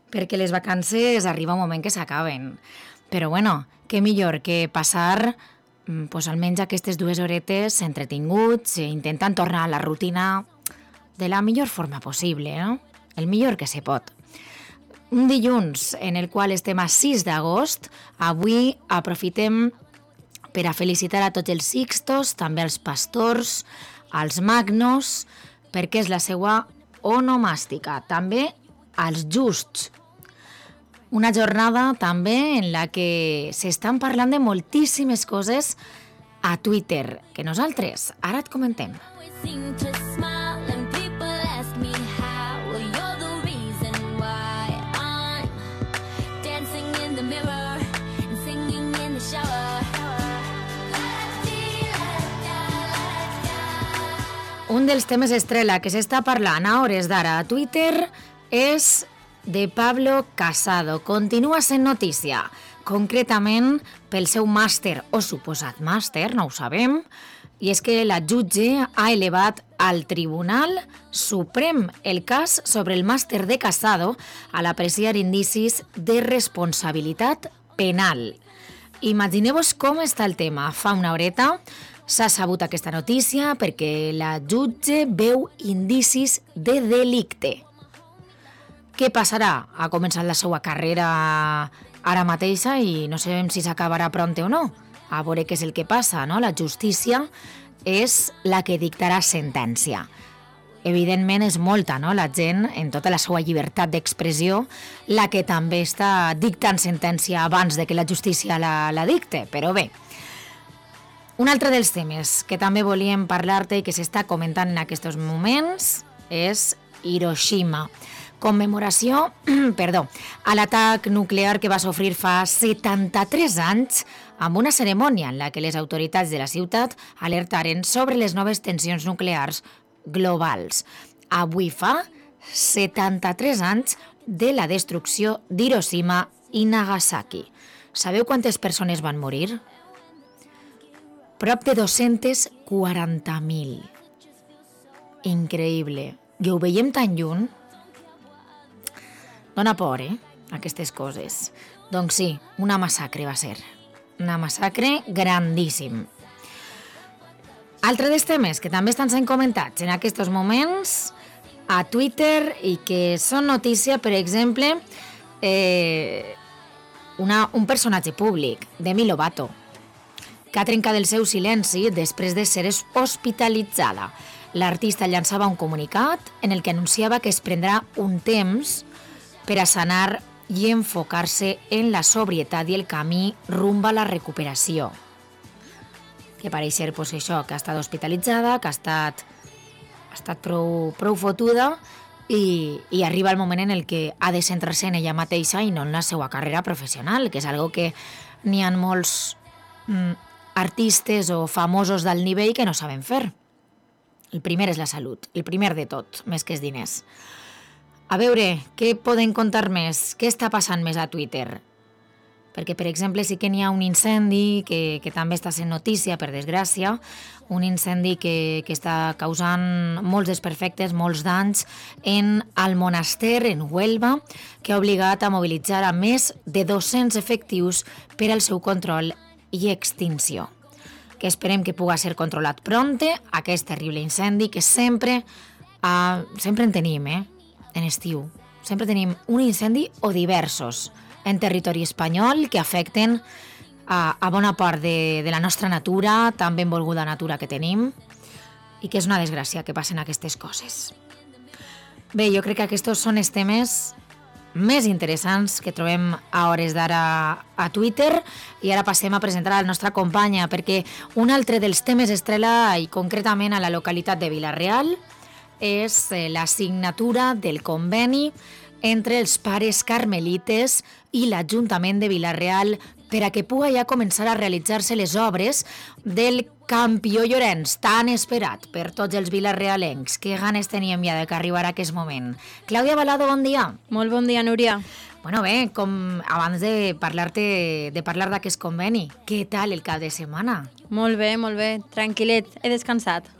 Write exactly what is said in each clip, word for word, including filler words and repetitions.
perquè les vacances arriba un moment que s'acaben. Però bueno, què millor que passar pues, almenys aquestes dues horetes entretinguts, intentant tornar a la rutina de la millor forma possible, no? El millor que se pot. Un dilluns en el qual estem a sis d'agost, avui aprofitem per a felicitar a tots els Sixtos, també als pastors, als magnos, perquè és la seva onomàstica, també als justs. Una jornada també en la que s'estan parlant de moltíssimes coses a Twitter, que nosaltres ara et comentem. Un dels temes estrella que s'està parlant a hores d'ara a Twitter és de Pablo Casado. Continua sent notícia, concretament pel seu màster o suposat màster, no ho sabem, i és que la jutge ha elevat al Tribunal Suprem el cas sobre el màster de Casado a l'apreciar indicis de responsabilitat penal. Imagineu-vos com està el tema. Fa una horeta s'ha sabut aquesta notícia perquè la jutge veu indicis de delicte. Què passarà? Ha començat la seva carrera ara mateixa i no sabem si s'acabarà prompte o no. A veure què és el que passa, no? La justícia és la que dictarà sentència. Evidentment és molta, no? La gent, en tota la seva llibertat d'expressió, la que també està dictant sentència abans de que la justícia la, la dicte, però bé. Un altre dels temes que també volíem parlar-te i que s'està comentant en aquests moments és Hiroshima. Commemoració perdó, a l'atac nuclear que va sofrir fa setanta-tres anys amb una cerimònia en la que les autoritats de la ciutat alertaren sobre les noves tensions nuclears globals. Avui fa setanta-tres anys de la destrucció d'Hiroshima i Nagasaki. Sabeu quantes persones van morir? Prop de dos-cents quaranta mil. Increïble. I ho veiem tan lluny. Dóna por, eh, aquestes coses. Doncs sí, una massacre va ser. Una massacre grandíssim. Altre dels temes que també estan sent comentats en aquests moments a Twitter i que són notícia, per exemple, eh, una, un personatge públic, Demi Lovato, que ha trencat el seu silenci després de ser hospitalitzada. L'artista llançava un comunicat en el que anunciava que es prendrà un temps per a sanar i enfocar-se en la sobrietat i el camí rumb a la recuperació. Que pareix ser pues, això, que ha estat hospitalitzada, que ha estat, ha estat prou, prou fotuda i, i arriba el moment en el que ha de centrar-se en ella mateixa i no en la seva carrera professional, que és algo que n'hi ha molts mm, artistes o famosos d'alt nivell que no saben fer. El primer és la salut, el primer de tot, més que els diners. A veure, què poden contar més? Què està passant més a Twitter? Perquè, per exemple, sí que n'hi ha un incendi que, que també està sent notícia, per desgràcia, un incendi que, que està causant molts desperfectes, molts danys en el monaster, en Huelva, que ha obligat a mobilitzar a més de dos-cents efectius per al seu control i extinció. Que esperem que pugui ser controlat prompte, aquest terrible incendi que sempre, uh, sempre en tenim, eh? En estiu. Sempre tenim un incendi o diversos en territori espanyol que afecten a, a bona part de, de la nostra natura, tan benvolguda natura que tenim, i que és una desgràcia que passen aquestes coses. Bé, jo crec que aquests són els temes més interessants que trobem a hores d'ara a Twitter, i ara passem a presentar a la nostra companya, perquè un altre dels temes estrella, i concretament a la localitat de Vila-real, és la signatura del conveni entre els pares carmelites i l'Ajuntament de Vila-real per a que pugui ja començar a realitzar-se les obres del Campió Llorenç, tan esperat per tots els vilarealencs. Que ganes teníem ja que arribarà aquest moment. Clàudia Balado, bon dia. Molt bon dia, Núria. Bueno, bé, com abans de parlar-te de parlar d'aquest conveni, què tal el cap de setmana? Molt bé, molt bé. Tranquil·let, he descansat.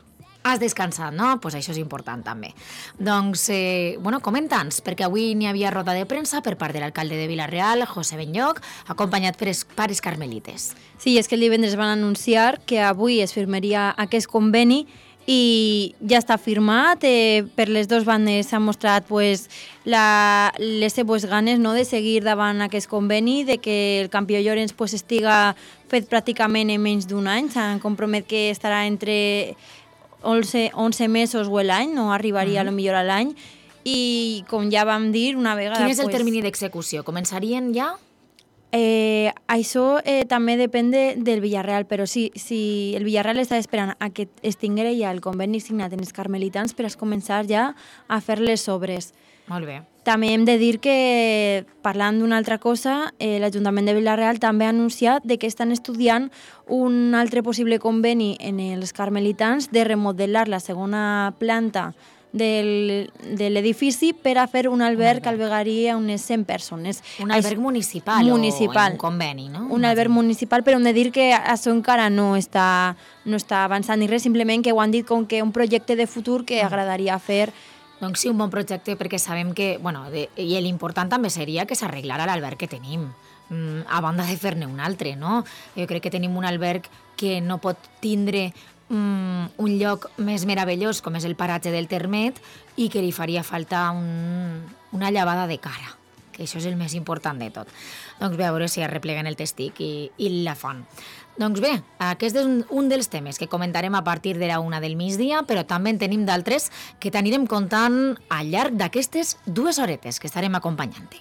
Has descansat, no? Doncs pues això és important també. Doncs, eh, bueno, comenta'ns, perquè avui n'hi havia roda de premsa per part de l'alcalde de Vila-real, José Benlloch, acompanyat per els pares carmelites. Sí, és que el divendres van anunciar que avui es firmaria aquest conveni i ja està firmat. Eh, per les dues bandes s'han mostrat pues, la, les seves ganes, no?, de seguir davant aquest conveni, de que el Campió Llorenç pues, estiga fet pràcticament en menys d'un any. S'han compromet que estarà entre onze, onze mesos o l'any, no arribaria mm-hmm. a lo millor a l'any. I com ja vam dir una vegada... Quin és el pues, termini d'execució? Començarien ja? Eh, això eh, també depèn de, del Villarreal, però sí, sí, el Villarreal està esperant a que es tingui ja el conveni signat en els carmelitans per a començar ja a fer les obres. Molt bé. També hem de dir que, parlant d'una altra cosa, eh, l'Ajuntament de Vila-real també ha anunciat de que estan estudiant un altre possible conveni en els carmelitans de remodelar la segona planta del, de l'edifici per a fer un alberg que albergaria unes cent persones. Un alberg municipal, municipal o un conveni, no? Un alberg municipal, però hem de dir que això encara no està, no està avançant ni res, simplement que ho han dit com que un projecte de futur que agradaria fer. Doncs sí, un bon projecte, perquè sabem que, bueno, de, i l'important també seria que s'arreglara l'alberg que tenim, mm, a banda de fer-ne un altre, no? Jo crec que tenim un alberg que no pot tindre mm, un lloc més meravellós com és el paratge del Termet i que li faria falta un, una llevada de cara, que això és el més important de tot. Doncs bé, a veure si arrepleguen el testic i, i la font. Doncs bé, aquest és un, un dels temes que comentarem a partir de la una del migdia, però també en tenim d'altres que t'anirem contant al llarg d'aquestes dues horetes que estarem acompanyant-te.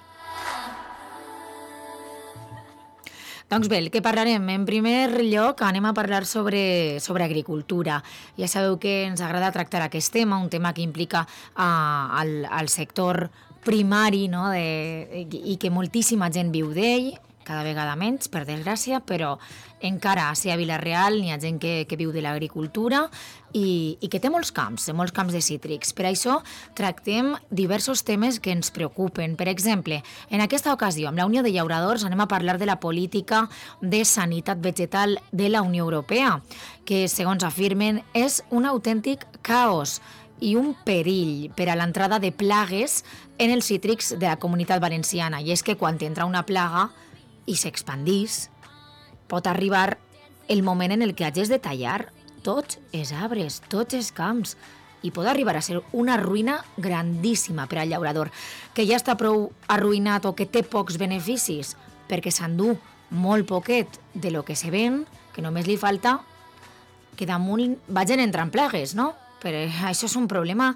Doncs bé, el que parlarem, en primer lloc anem a parlar sobre, sobre agricultura. Ja sabeu que ens agrada tractar aquest tema, un tema que implica uh, el, el sector primari, no? de, i que moltíssima gent viu d'ell, cada vegada menys, per desgràcia, però encara a a Vila-real n'hi ha gent que, que viu de l'agricultura i, i que té molts camps, molts camps de cítrics. Per això tractem diversos temes que ens preocupen. Per exemple, en aquesta ocasió, amb la Unió de Llauradors, anem a parlar de la política de sanitat vegetal de la Unió Europea, que, segons afirmen, és un autèntic caos i un perill per a l'entrada de plagues en els cítrics de la Comunitat Valenciana. I és que quan entra una plaga i s'expandís, pot arribar el moment en el que hagis de tallar tots els arbres, tots els camps, i pot arribar a ser una ruïna grandíssima per al llaurador, que ja està prou arruïnat o que té pocs beneficis, perquè s'endú molt poquet de lo que se ven, que només li falta que damunt vagin entrant plagues, no? Però això és un problema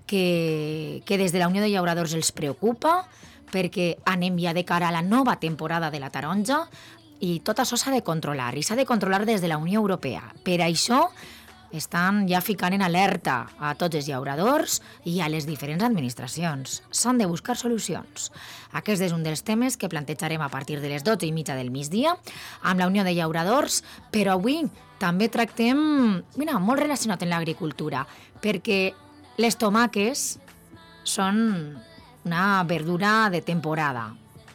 que, que des de la Unió de Llauradors els preocupa, perquè anem ja de cara a la nova temporada de la taronja i tot això s'ha de controlar, i s'ha de controlar des de la Unió Europea. Per això estan ja ficant en alerta a tots els llauradors i a les diferents administracions. S'han de buscar solucions. Aquest és un dels temes que plantejarem a partir de les dotze i mitja del migdia amb la Unió de Llauradors, però avui també tractem, mira, molt relacionat amb l'agricultura, perquè les tomàques són una verdura de temporada.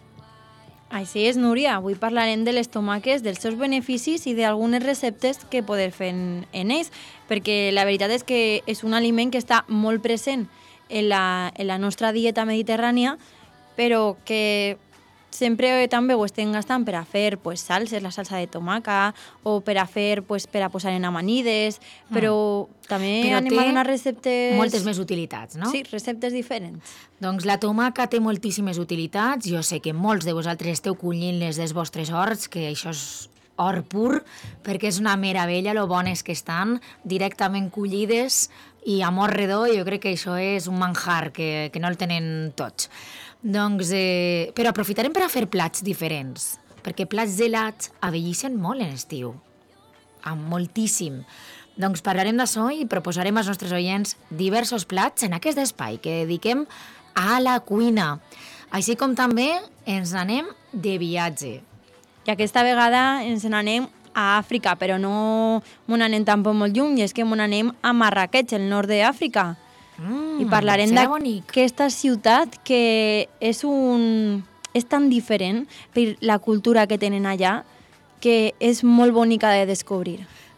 Així és, Núria. Avui parlarem de les tomàques, dels seus beneficis i d'algunes receptes que poder fer en, en ells, perquè la veritat és que és un aliment que està molt present en la, en la nostra dieta mediterrània, però que sempre també ho estem gastant per a fer pues, salses, la salsa de tomaca, o per a fer, pues, per a posar en amanides, però mm. també però anem a donar receptes... moltes més utilitats, no? Sí, receptes diferents. Doncs la tomaca té moltíssimes utilitats. Jo sé que molts de vosaltres esteu collint-les dels vostres horts, que això és or pur, perquè és una meravella lo bones que estan, directament collides i a mort redó. Jo crec que això és un manjar, que, que no el tenen tots. Doncs, eh, però aprofitarem per a fer plats diferents, perquè plats gelats avellissen molt en estiu, amb moltíssim. Doncs parlarem d'això i proposarem als nostres oients diversos plats en aquest espai que dediquem a la cuina. Així com també ens anem de viatge. I aquesta vegada ens n'anem a Àfrica, però no m'on anem tampoc molt lluny, és que m'on anem a Marrakech, el nord d'Àfrica. Mm, I parlarem d'aquesta ciutat que és, un, és tan diferent per la cultura que tenen allà que és molt bonica de descobrir.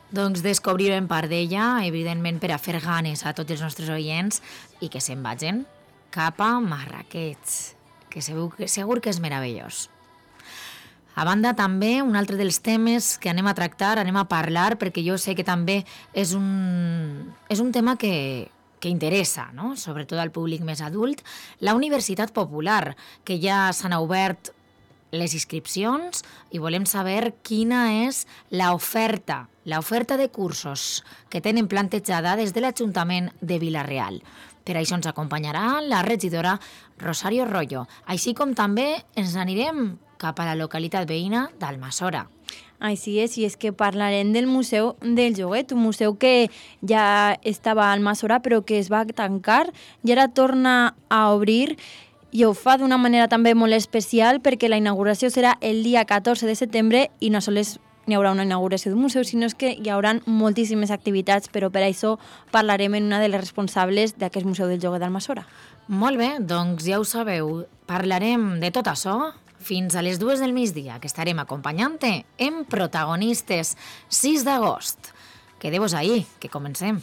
Doncs descobrirem part d'ella, evidentment per a fer ganes a tots els nostres oients i que se'n vagin cap a Marrakech, que segur, segur que és meravellós. A banda, també, un altre dels temes que anem a tractar, anem a parlar, perquè jo sé que també és un, és un tema que, que interessa, no? Sobretot al públic més adult, la Universitat Popular, que ja s'han obert les inscripcions i volem saber quina és l'oferta, l'oferta de cursos que tenen plantejada des de l'Ajuntament de Vila-real. Per això ens acompanyarà la regidora Rosario Royo, així com també ens anirem cap a la localitat veïna d'Almassora. Així és, i és que parlarem del Museu del Joguet, un museu que ja estava a Almassora però que es va tancar i ara torna a obrir. I ho fa d'una manera també molt especial perquè la inauguració serà el dia catorze de setembre i no sols n'hi haurà una inauguració d'un museu, sinó que hi haurà moltíssimes activitats, però per això parlarem amb una de les responsables d'aquest Museu del Joguet d'Almassora. Molt bé, doncs ja ho sabeu, parlarem de tot això fins a les dues del migdia, que estarem acompanyant-te en Protagonistes, sis d'agost. Quedeu-vos ahí, que comencem.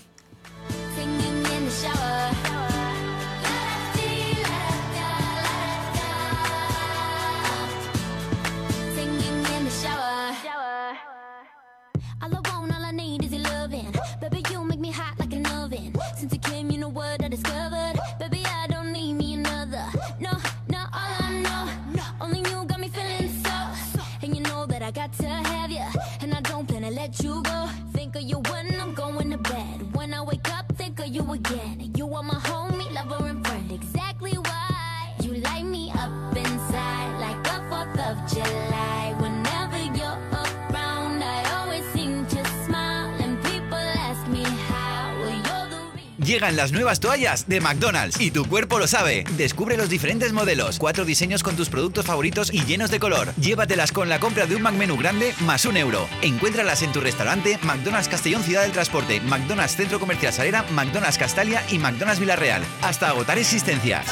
You go, think of you when I'm going to bed. When I wake up, think of you again. You are my homie, lover and friend. Exactly why you light me up inside like the fourth of July. Whenever you're around, I always seem to smile. And people ask me how. Well, you're the reason. Llegan las nuevas toallas de McDonald's y tu cuerpo lo sabe. Descubre los diferentes modelos, cuatro diseños con tus productos favoritos y llenos de color. Llévatelas con la compra de un McMenú grande más un euro. Encuéntralas en tu restaurante McDonald's Castellón Ciudad del Transporte, McDonald's Centro Comercial Salera, McDonald's Castalia y McDonald's Vila-real. Hasta agotar existencias.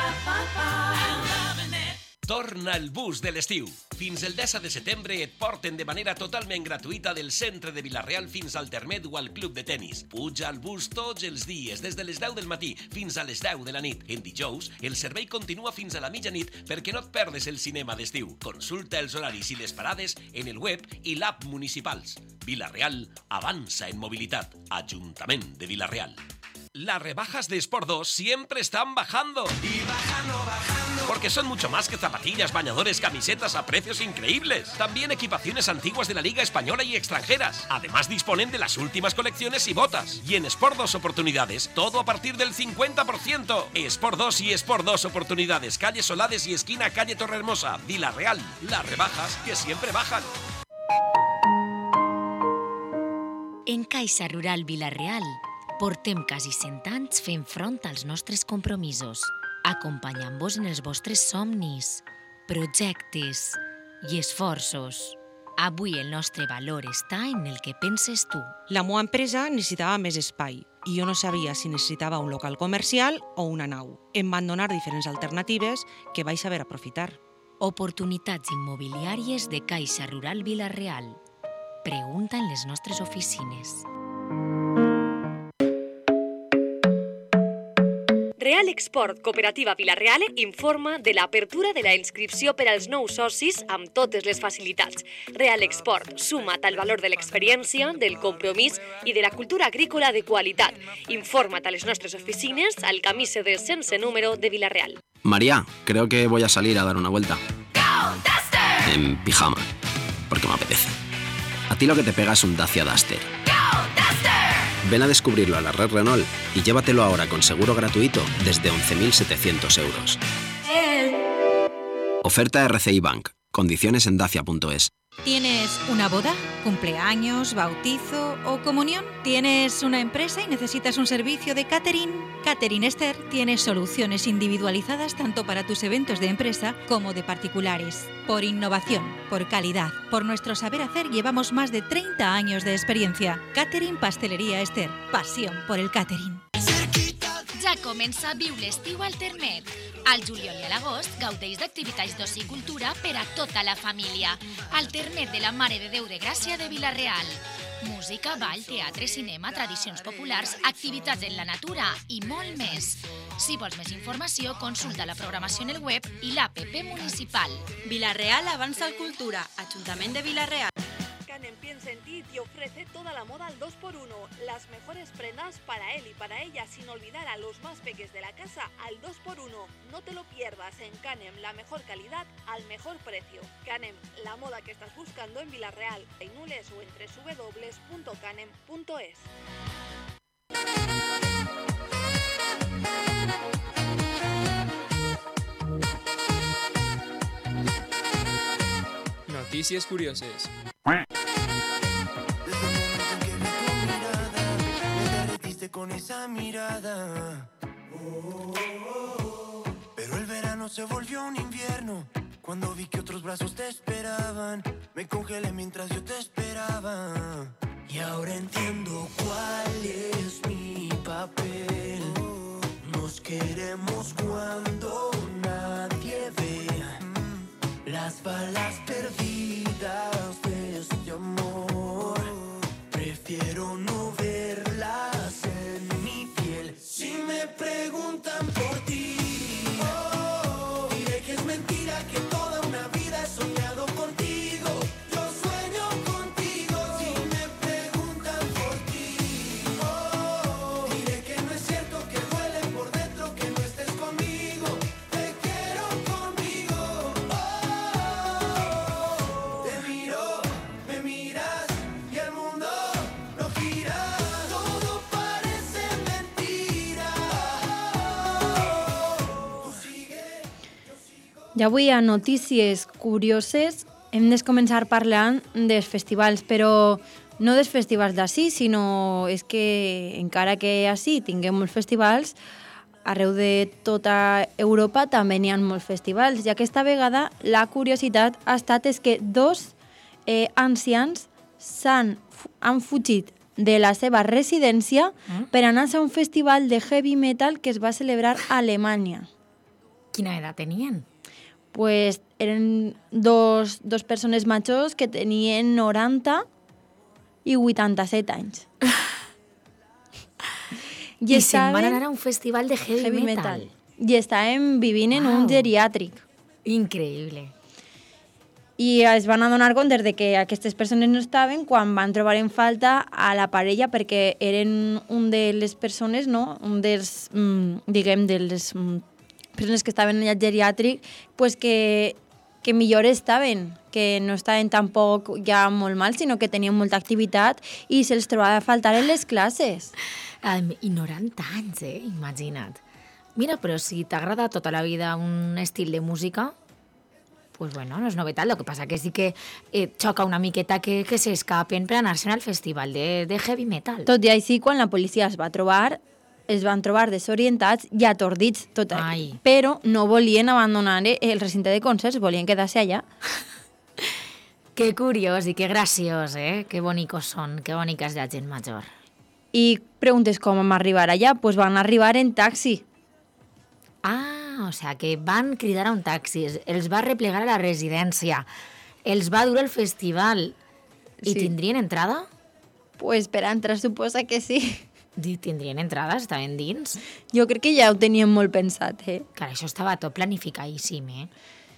Torna el bus de l'estiu. Fins el deu de setembre et porten de manera totalment gratuïta del centre de Vila-real fins al Termet o al club de tennis. Puja al bus tots els dies, des de les deu del matí fins a les deu de la nit. En dijous, el servei continua fins a la mitjanit perquè no et perdes el cinema d'estiu. Consulta els horaris i les parades en el web i l'app municipals. Vila-real avança en mobilitat. Ajuntament de Vila-real. Las rebajas de Sport dos siempre están bajando. Y bajando, bajando. Porque son mucho más que zapatillas, bañadores, camisetas a precios increíbles. También equipaciones antiguas de la Liga Española y extranjeras. Además disponen de las últimas colecciones y botas. Y en Sport dos Oportunidades, todo a partir del cincuenta por ciento. Sport dos y Sport dos Oportunidades, calle Solades y esquina calle Torrehermosa, Vila-real. Las rebajas que siempre bajan. En Caixa Rural Vila-real portem quasi cent anys fent front als nostres compromisos, acompanyant-vos en els vostres somnis, projectes i esforços. Avui el nostre valor està en el que penses tu. La meva empresa necessitava més espai i jo no sabia si necessitava un local comercial o una nau. Em van donar diferents alternatives que vaig saber aprofitar. Oportunitats immobiliàries de Caixa Rural Vila-real. Pregunta en les nostres oficines. Real Export Cooperativa Vila-real informa de l'apertura de la inscripció per als nous socis amb totes les facilitats. Real Export, suma't al valor de l'experiència, del compromís i de la cultura agrícola de qualitat. Informa't a les nostres oficines al camí C D sense número de Vila-real. María, creo que voy a salir a dar una vuelta. En pijama, porque me apetece. A ti lo que te pega es un Dacia Duster. Ven a descubrirlo a la red Renault y llévatelo ahora con seguro gratuito desde once mil setecientos euros. Oferta R C I Bank. Condiciones en dacia punto es. ¿Tienes una boda, cumpleaños, bautizo o comunión? ¿Tienes una empresa y necesitas un servicio de catering? Catering Esther tiene soluciones individualizadas tanto para tus eventos de empresa como de particulares. Por innovación, por calidad, por nuestro saber hacer llevamos más de treinta años de experiencia. Catering Pastelería Esther. Pasión por el catering. Ja comença Viu l'estiu al Termet. Al juliol i a l'agost gaudeix d'activitats d'oci i cultura per a tota la família. Al Termet de la Mare de Déu de Gràcia de Vila-real. Música, ball, teatre, cinema, tradicions populars, activitats en la natura i molt més. Si vols més informació, consulta la programació en el web i l'A P P municipal. Villarreal Avanza Cultura, Ayuntamiento de Villarreal. Canem piensa en ti y te ofrece toda la moda al dos por uno. Las mejores prendas para él y para ella, sin olvidar a los más peques de la casa al dos por uno. No te lo pierdas. En Canem, la mejor calidad al mejor precio. Canem, la moda que estás buscando en Villarreal, en Nules o en doble u doble u doble u punto canem punto es. Noticias curiosas. Con esa mirada, oh, oh, oh. Pero el verano se volvió un invierno. Cuando vi que otros brazos te esperaban, me congelé mientras yo te esperaba. Y ahora entiendo cuál es mi papel. Nos queremos cuando nadie ve las balas perdidas de este amor. Prefiero no verlas en mi piel. Si me preguntan por ti, oh, diré que es mentira, que toda una vida he soñado contigo. Yo sueño contigo. Si me preguntan por ti, oh, diré que no es cierto, que duele por dentro que no estés conmigo. Te quiero conmigo. Oh, te miro, me miras y el mundo no gira. Todo parece mentira. Tú sigue. I avui a Notícies Curioses hem de començar parlant dels festivals, però no dels festivals d'ací, sinó és que encara que ací tinguem molts festivals, arreu de tota Europa també n'hi ha molts festivals. I aquesta vegada la curiositat ha estat és que dos eh, ancians s'han han fugit de la seva residència mm? per anar a un festival de heavy metal que es va celebrar a Alemanya. Quina edat tenien? Pues eren dos, dos persones majors que tenien noranta i vuitanta-set anys. I, I se'n van anar a un festival de heavy, heavy metal. metal. I estaven vivint wow. en un geriàtric. Increïble. I es van adonar compte de que aquestes persones no estaven quan van trobar en falta a la parella, perquè eren un de les persones, no? un dels, mm, diguem, de les mm, persones que estaven allà al geriàtric, pues que, que millor estaven, que no estaven tampoc ja molt mal, sinó que tenien molta activitat i se'ls trobava a faltar en les classes. Um, I noranta anys, eh? Imagina't. Mira, però si t'agrada tota la vida un estil de música, pues bueno, no és novetat. El que passa que sí que eh, xoca una miqueta que, que s'escapen per anar-se'n al festival de, de heavy metal. Tot i així, quan la policia es va trobar, es van trobar desorientats i atordits tot aquí. Però no volien abandonar el recinte de concerts, volien quedar-se allà. Que curiós i que graciós, eh? Que bonicos són, que bonica és la gent major. I preguntes com vam arribar allà? Pues van arribar en taxi. Ah, o sea, que van cridar a un taxi, els va replegar a la residència, els va dur al festival. I sí. Tindrien entrada? Pues per entrar suposa que sí. Tindrien entrada? Estaven dins? Jo crec que ja ho tenien molt pensat, eh? Clar, això estava tot planificadíssim, eh?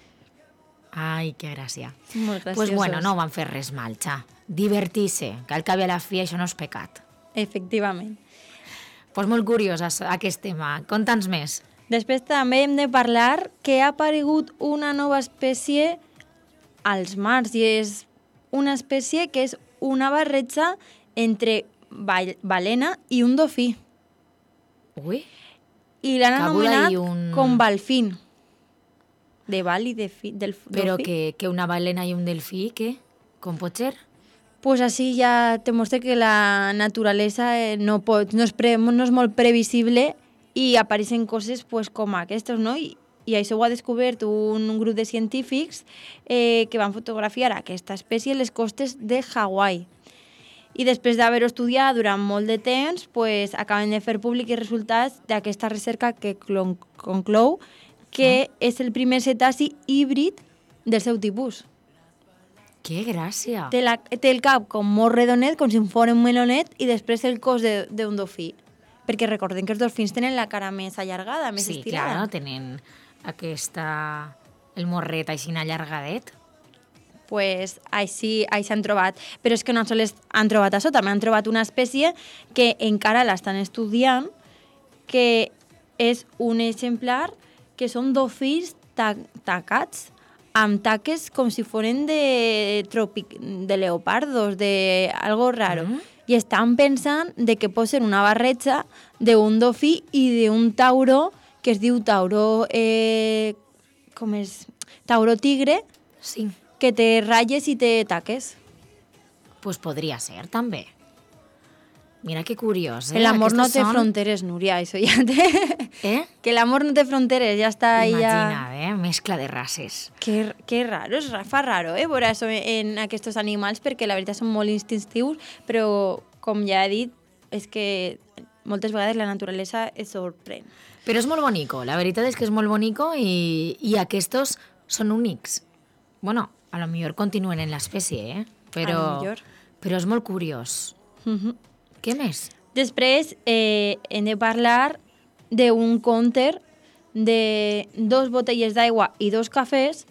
Ai, que gràcia. Molt graciosos. Pues bueno, no van fer res mal, xa. Divertir-se, que al cap i a la fi això no és pecat. Efectivament. Pues molt curiós aquest tema. Conta'ns més. Després també hem de parlar que ha aparegut una nova espècie als mars i és una espècie que és una barreja entre balena i un dofí. Ui. I l'han anomenat un... com balfín. De bal i de fi, del dofí. Però que, que una balena i un delfí, què? Com pot ser? Pues així ja te mostra que la naturalesa no, pot, no, és, pre, no és molt previsible i apareixen coses pues, com aquestes, no? I, i això ho ha descobert un, un grup de científics eh, que van fotografiar aquesta espècie a les costes de Hawaii. I després d'haver-ho estudiat durant molt de temps, pues, acaben de fer públics resultats d'aquesta recerca que conclou que és el primer cetaci híbrid del seu tipus. Que gràcia. Té, la, té el cap com molt redonet, com si fos un melonet, i després el cos d'un dofí. Perquè recordem que els dofins tenen la cara més allargada, més sí, estirada. Sí, clar, tenen aquesta... el morret així allargadet. Pues així, així han trobat. Però és que no sols han trobat això, també han trobat una espècie que encara l'estan estudiant, que és un exemplar que són dofins ta tacats, amb taques com si foren de, tropic, de leopardos, de algo raro. Mm. I estan pensant de que pot ser una barreja d'un dofí i d'un tauró, que es diu tauró... Eh, com és? Tauró tigre, sí. Que té ratlles i té taques. Pues podria ser, també. Mira que curiós, eh? L'amor no té són... fronteres, Núria, això ja té... Eh? Que l'amor no té fronteres, ja està ahí. Imagina't, ja... eh? Mescla de races. Que, que raro, es fa raro, eh? Veure això en aquests animals, perquè la veritat són molt instintius, però, com ja he dit, és que moltes vegades la naturalesa es sorprèn. Però és molt bonico, la veritat és que és molt bonico i, i aquests són únics. Bueno, a lo millor continuen en l'espècie, eh? Però, però és molt curiós. Uh-huh. Què més? Després eh, hem de parlar d'un counter de dos botelles d'aigua i dos cafès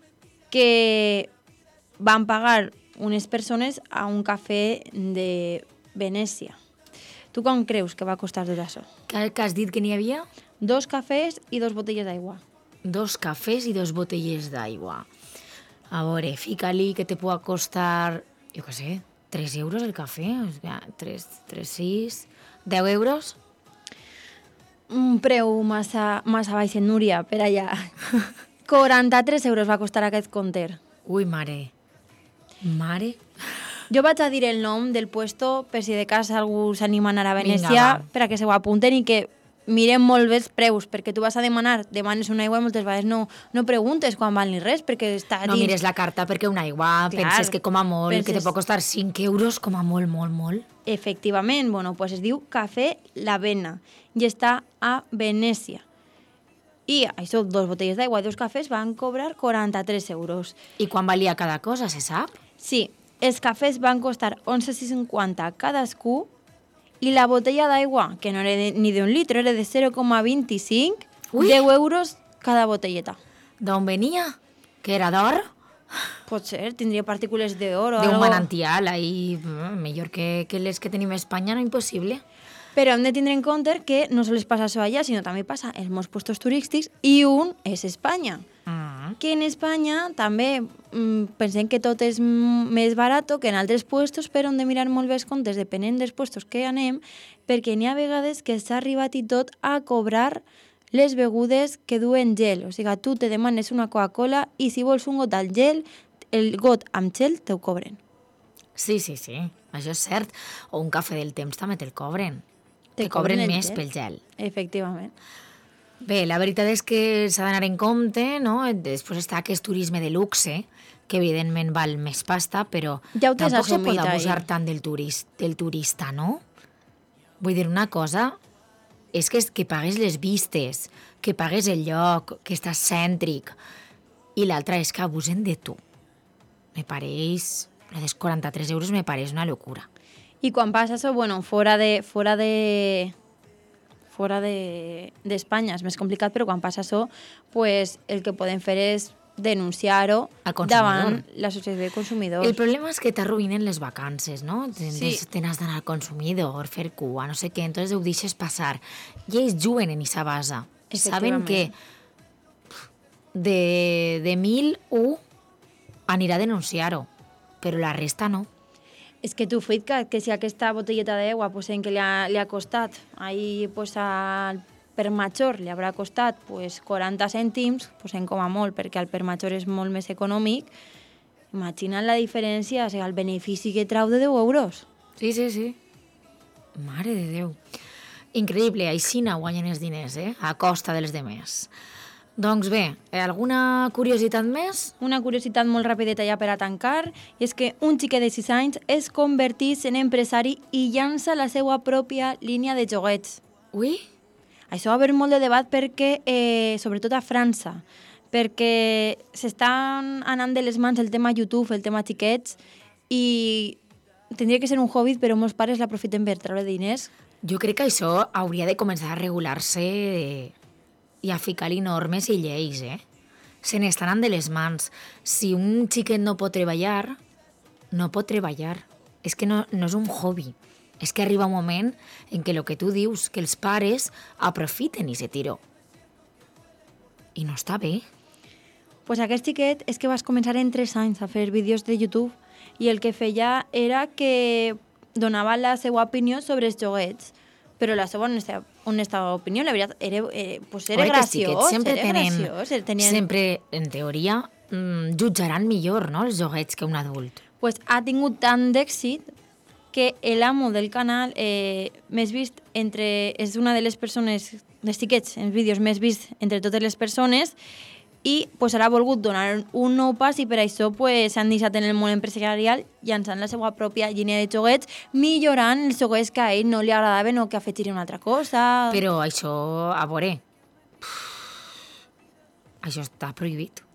que van pagar unes persones a un cafè de Venècia. Tu com creus que va costar tot això? Que, que has dit que n'hi havia? Dos cafès i dos botelles d'aigua. Dos cafès i dos botelles d'aigua. A veure, fica-li que te pugui costar, jo què sé, tres euros el cafè? tres, tres, sis, deu euros? Un preu massa, massa baix en Núria, per allà. quaranta-tres euros va costar aquest counter. Ui, mare. Mare. Jo vaig a dir el nom del puesto per si de cas algú s'anima a anar a Venècia per a que se ho apunten i que mirem molt bé els preus, perquè tu vas a demanar, demanes una aigua i moltes vegades no, no preguntes quan val ni res, perquè està dins... No mires la carta perquè una aigua, clar, penses que com a molt, penses... que te pot costar cinc euros, com a molt, molt, molt. Efectivament, bueno, pues es diu Cafè l'Avena i està a Venècia. I això, dos botelles d'aigua i dos cafès van cobrar quaranta-tres euros. I quan valia cada cosa, se sap? Sí, els cafès van costar onze cinquanta cadascú i la botella d'aigua, que no era de, ni d'un litre, era de zero coma vint-i-cinc, deu euros cada botelleta. D'on venia? Que era d'or? Pot ser, tindria partícules d'or o d'un algo. manantial, ahí, millor que, que les que tenim a Espanya, no impossible. Però hem de tindre en compte que no sols passa això allà, sinó també passa en molts puestos turístics i un és Espanya. Mm. Que en Espanya també mm, pensem que tot és més barat que en altres puestos, però hem de mirar molt bé els comptes depenent dels puestos que anem, perquè n'hi ha vegades que s'ha arribat i tot a cobrar les begudes que duen gel. O sigui, tu te demanes una Coca-Cola i si vols un got al gel, el got amb gel te'l cobren. Sí, sí, sí, això és cert. O un cafè del temps també te'l cobren. Te Te cobren cobren el més gel. pel gel. Efectivament. Bé, la veritat és que s'ha d'anar en compte, no? Després està aquest turisme de luxe, que evidentment val més pasta, però ja ho tampoc se pot assumit, abusar ahí. tant del, turist, del turista, no? Vull dir, una cosa és que, que pagues les vistes, que pagues el lloc, que estàs cèntric, i l'altra és que abusen de tu. Me pareix... Els quaranta-tres euros me pareix una locura. I quan passa això, bueno, fora de... Fora de fora de d'Espanya és més complicat, però quan passa això, pues, el que podem fer és denunciar-ho davant l'associació de consumidors. El problema és que t'arruïnen les vacances, no? Sí. Te n'has d'anar al consumidor, fer cua, no sé què, entonces ho deixes passar. I ells juguen en aquesta base. Saben que de, de mil, un anirà a denunciar-ho, però la resta no. És que tu, Fuitca, que si aquesta botelleta d'aigua pues, en que li ha, li ha costat, ahí pues, al per major li haurà costat pues, quaranta cèntims, pues, en com a molt, perquè el per major és molt més econòmic, imagina't la diferència, o sigui, el benefici que trau de deu euros. Sí, sí, sí. Mare de Déu. Increïble, així no guanyen els diners, eh? A costa dels demés. Doncs bé, alguna curiositat més? Una curiositat molt rapideta ja per a tancar, i és que un xiquet de sis anys es converteix en empresari i llança la seva pròpia línia de joguets. Ui! Això va haver molt de debat perquè, eh, sobretot a França, perquè s'estan anant de les mans el tema YouTube, el tema xiquets, i tindria que ser un hobby, però molts pares l'aprofiten per treure diners. Jo crec que això hauria de començar a regular-se i a ficar-li normes i lleis, eh? Se n'estan anant de les mans. Si un xiquet no pot treballar, no pot treballar. És que no, no és un hobby. És que arriba un moment en què el que tu dius, que els pares aprofiten i se tiró. I no està bé. Pues aquest xiquet és que vas començar en tres anys a fer vídeos de YouTube i el que feia era que donava la seva opinió sobre els joguets, però la seva honesta, honesta opinió, la veritat, era, eh, pues era graciós. Sempre era tenen, graciós, tenien... sempre, en teoria, mmm, jutjaran millor, no?, els joguets que un adult. Pues ha tingut tant d'èxit que l'amo del canal eh, més vist entre... és una de les persones, dels xiquets, en vídeos més vist entre totes les persones, i pues, ara ha volgut donar un nou pas i per això pues, s'han deixat en el món empresarial llançant la seva pròpia línia de joguets, millorant els joguets que a ell no li agradaven o que afegiria una altra cosa. Però això, a veure, això està prohibit.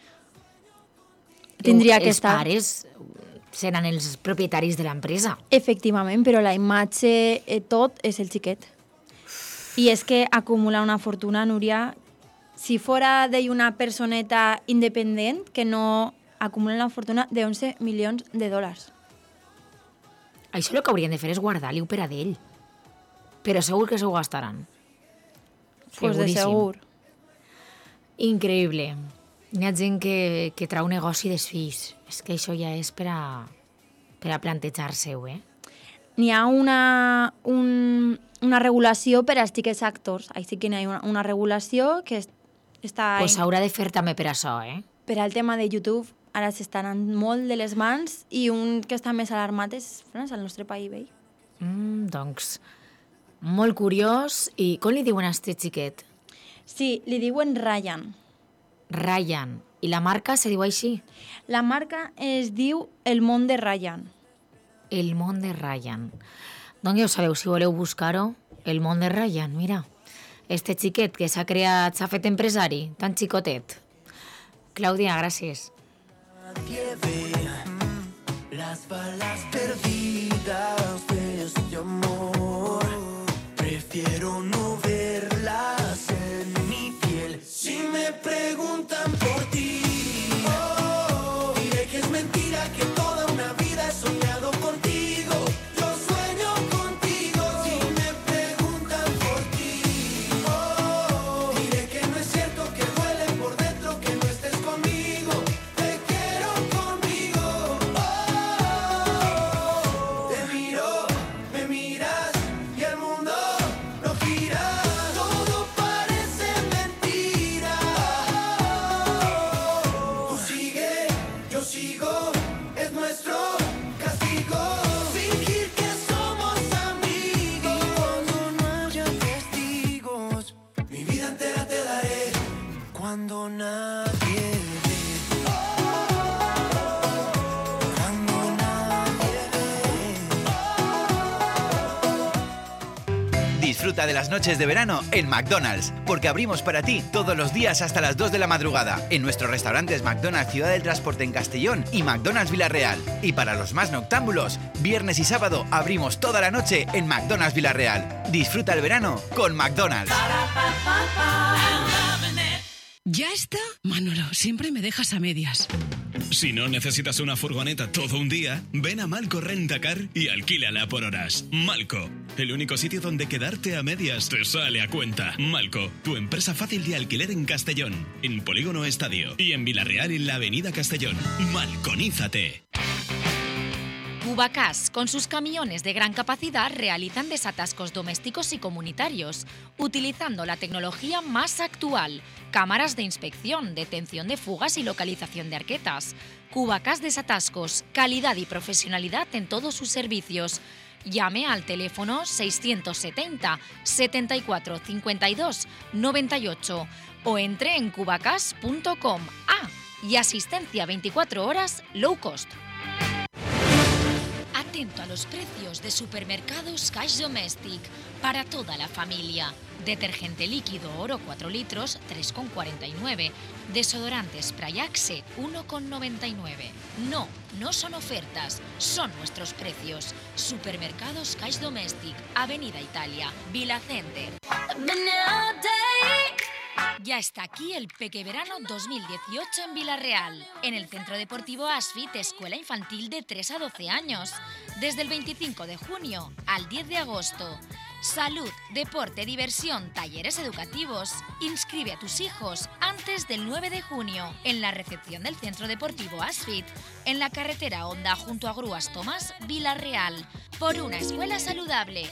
Tindria que els estar... pares seran els propietaris de l'empresa. Efectivament, però la imatge, eh, tot, és el xiquet. I és que acumular una fortuna, Núria, si fora d'una personeta independent que no acumula una fortuna de onze milions de dòlars. Això el que haurien de fer és guardar-li-ho per a d'ell. Però segur que s'ho gastaran. Pues de segur. Increïble. Hi ha gent que, que trau negoci dels fills. És que això ja és per a, per a plantejar-se-ho, eh? N'hi ha una, un, una regulació per als xiquets actors. Així que n'hi ha una, una regulació que està... Pues s'haurà de fer també per això, eh? Per al tema de YouTube, ara s'estan anant molt de les mans i un que està més alarmat és França, el nostre país vell. Mm, doncs, molt curiós. I com li diuen a este xiquet? Sí, li diuen Ryan. Ryan. I la marca se diu així? La marca es diu El món de Ryan. El món de Ryan. Doncs ja ho sabeu, si voleu buscar-ho, El món de Ryan, mira. Este xiquet que s'ha creat, s'ha fet empresari, tan xicotet. Clàudia, gràcies. Nadie ve las balas perdidas de este amor. Prefiero no verlas en mi piel. Si me preguntan por ti, oh, diré que es mentira, que toda una vida he soñado contigo. Yo sueño contigo. Si me preguntan por ti, oh, diré que no es cierto, que duele por dentro que no estés conmigo. Te quiero conmigo. Oh, te miro, me miras y el mundo no gira. Todo parece mentira. Tú sigue, yo sigo, es nuestro castigo. Fingir que somos amigos. Y cuando no haya testigos, mi vida entera te daré. Cuando nadie ve. Cuando nadie ve. Disfruta de las noches de verano en McDonald's, porque abrimos para ti todos los días hasta las dos de la madrugada en nuestros restaurantes McDonald's Ciudad del Transporte en Castellón y McDonald's Villarreal. Y para los más noctámbulos, viernes y sábado abrimos toda la noche en McDonald's Villarreal. Disfruta el verano con McDonald's. ¿Ya está? Manolo, siempre me dejas a medias. Si no necesitas una furgoneta todo un día, ven a Malco Rentacar y alquílala por horas. Malco, el único sitio donde quedarte a medias te sale a cuenta. Malco, tu empresa fácil de alquiler en Castellón, en Polígono Estadio y en Villarreal en la Avenida Castellón. Malconízate. Cubacas, con sus camiones de gran capacidad, realizan desatascos domésticos y comunitarios, utilizando la tecnología más actual, cámaras de inspección, detención de fugas y localización de arquetas. Cubacas Desatascos, calidad y profesionalidad en todos sus servicios. Llame al teléfono seiscientos setenta, setenta y cuatro, cincuenta y dos, noventa y ocho o entre en cubacas punto com. Ah, y asistencia veinticuatro horas low cost. Atento a los precios de Supermercados Cash Domestic para toda la familia. Detergente líquido Oro cuatro litros, tres con cuarenta y nueve. Desodorante Spray Axe, uno con noventa y nueve. No, no son ofertas, son nuestros precios. Supermercados Cash Domestic, Avenida Italia, Vila Center. Ya está aquí el Pequeverano dos mil dieciocho en Villarreal, en el Centro Deportivo Asfit, escuela infantil de tres a doce años, desde el veinticinco de junio al diez de agosto. Salud, deporte, diversión, talleres educativos. Inscribe a tus hijos antes del nueve de junio en la recepción del Centro Deportivo Asfit, en la carretera Honda junto a Grúas Tomás, Villarreal, por una escuela saludable.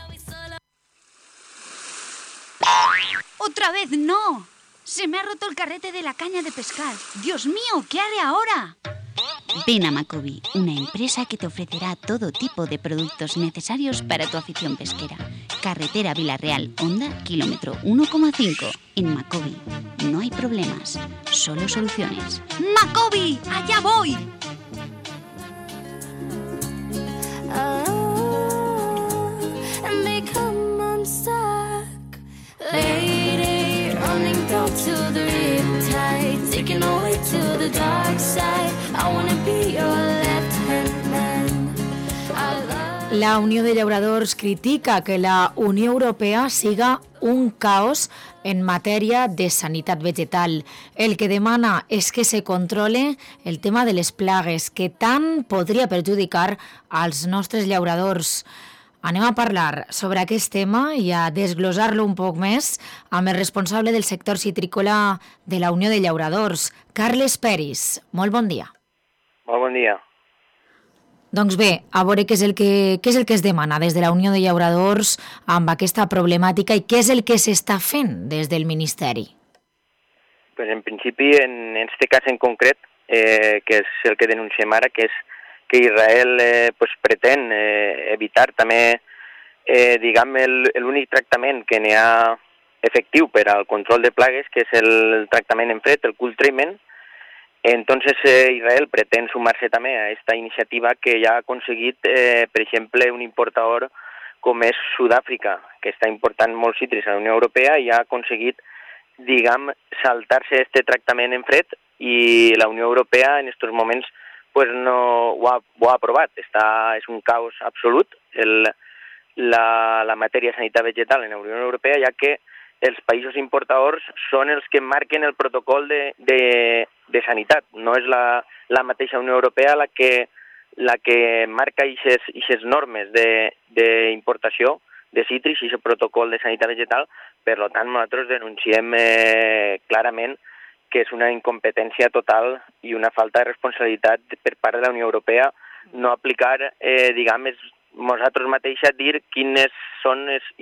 ¡Otra vez no! Se me ha roto el carrete de la caña de pescar. ¡Dios mío! ¿Qué haré ahora? Ven a Macobi, una empresa que te ofrecerá todo tipo de productos necesarios para tu afición pesquera. Carretera Villarreal, Honda, kilómetro uno coma cinco. En Macobi no hay problemas, solo soluciones. ¡Macobi! ¡Allá voy! Lady, running down to the riptide, taking away to the dark side. I wanna be your left-hand man. La Unió de Llauradors critica que la Unió Europea siga un caos en matèria de sanitat vegetal. El que demana és que se controle el tema de les plagues, que tant podria perjudicar als nostres llauradors. Anem a parlar sobre aquest tema i a desglosar-lo un poc més amb el responsable del sector citrícola de la Unió de Llauradors, Carles Peris. Molt bon dia. Molt bon dia. Doncs bé, a veure què és el que, què és el que es demana des de la Unió de Llauradors amb aquesta problemàtica i què és el que s'està fent des del Ministeri. Pues en principi, en aquest cas en concret, eh, que és el que denunciem ara, que és que Israel eh, pues, pretén eh, evitar també, eh, diguem, l'únic tractament que n'hi ha efectiu per al control de plagues, que és el tractament en fred, el cool treatment. Entonces eh, Israel pretén sumar-se també a aquesta iniciativa que ja ha aconseguit, eh, per exemple, un importador com és Sud-àfrica, que està important molts cítrics a la Unió Europea i ha aconseguit, diguem, saltar-se aquest tractament en fred i la Unió Europea en aquests moments pues no ho ha, ho ha aprovat. Està, és un caos absolut el, la, la matèria de sanitat vegetal en la Unió Europea, ja que els països importadors són els que marquen el protocol de, de, de sanitat. No és la, la mateixa Unió Europea la que, la que marca aquestes normes d'importació de, de cítrics i aquest protocol de sanitat vegetal. Per tant, nosaltres denunciem eh, clarament que és una incompetència total i una falta de responsabilitat per part de la Unió Europea no aplicar, eh, diguem, nosaltres mateixos dir quines són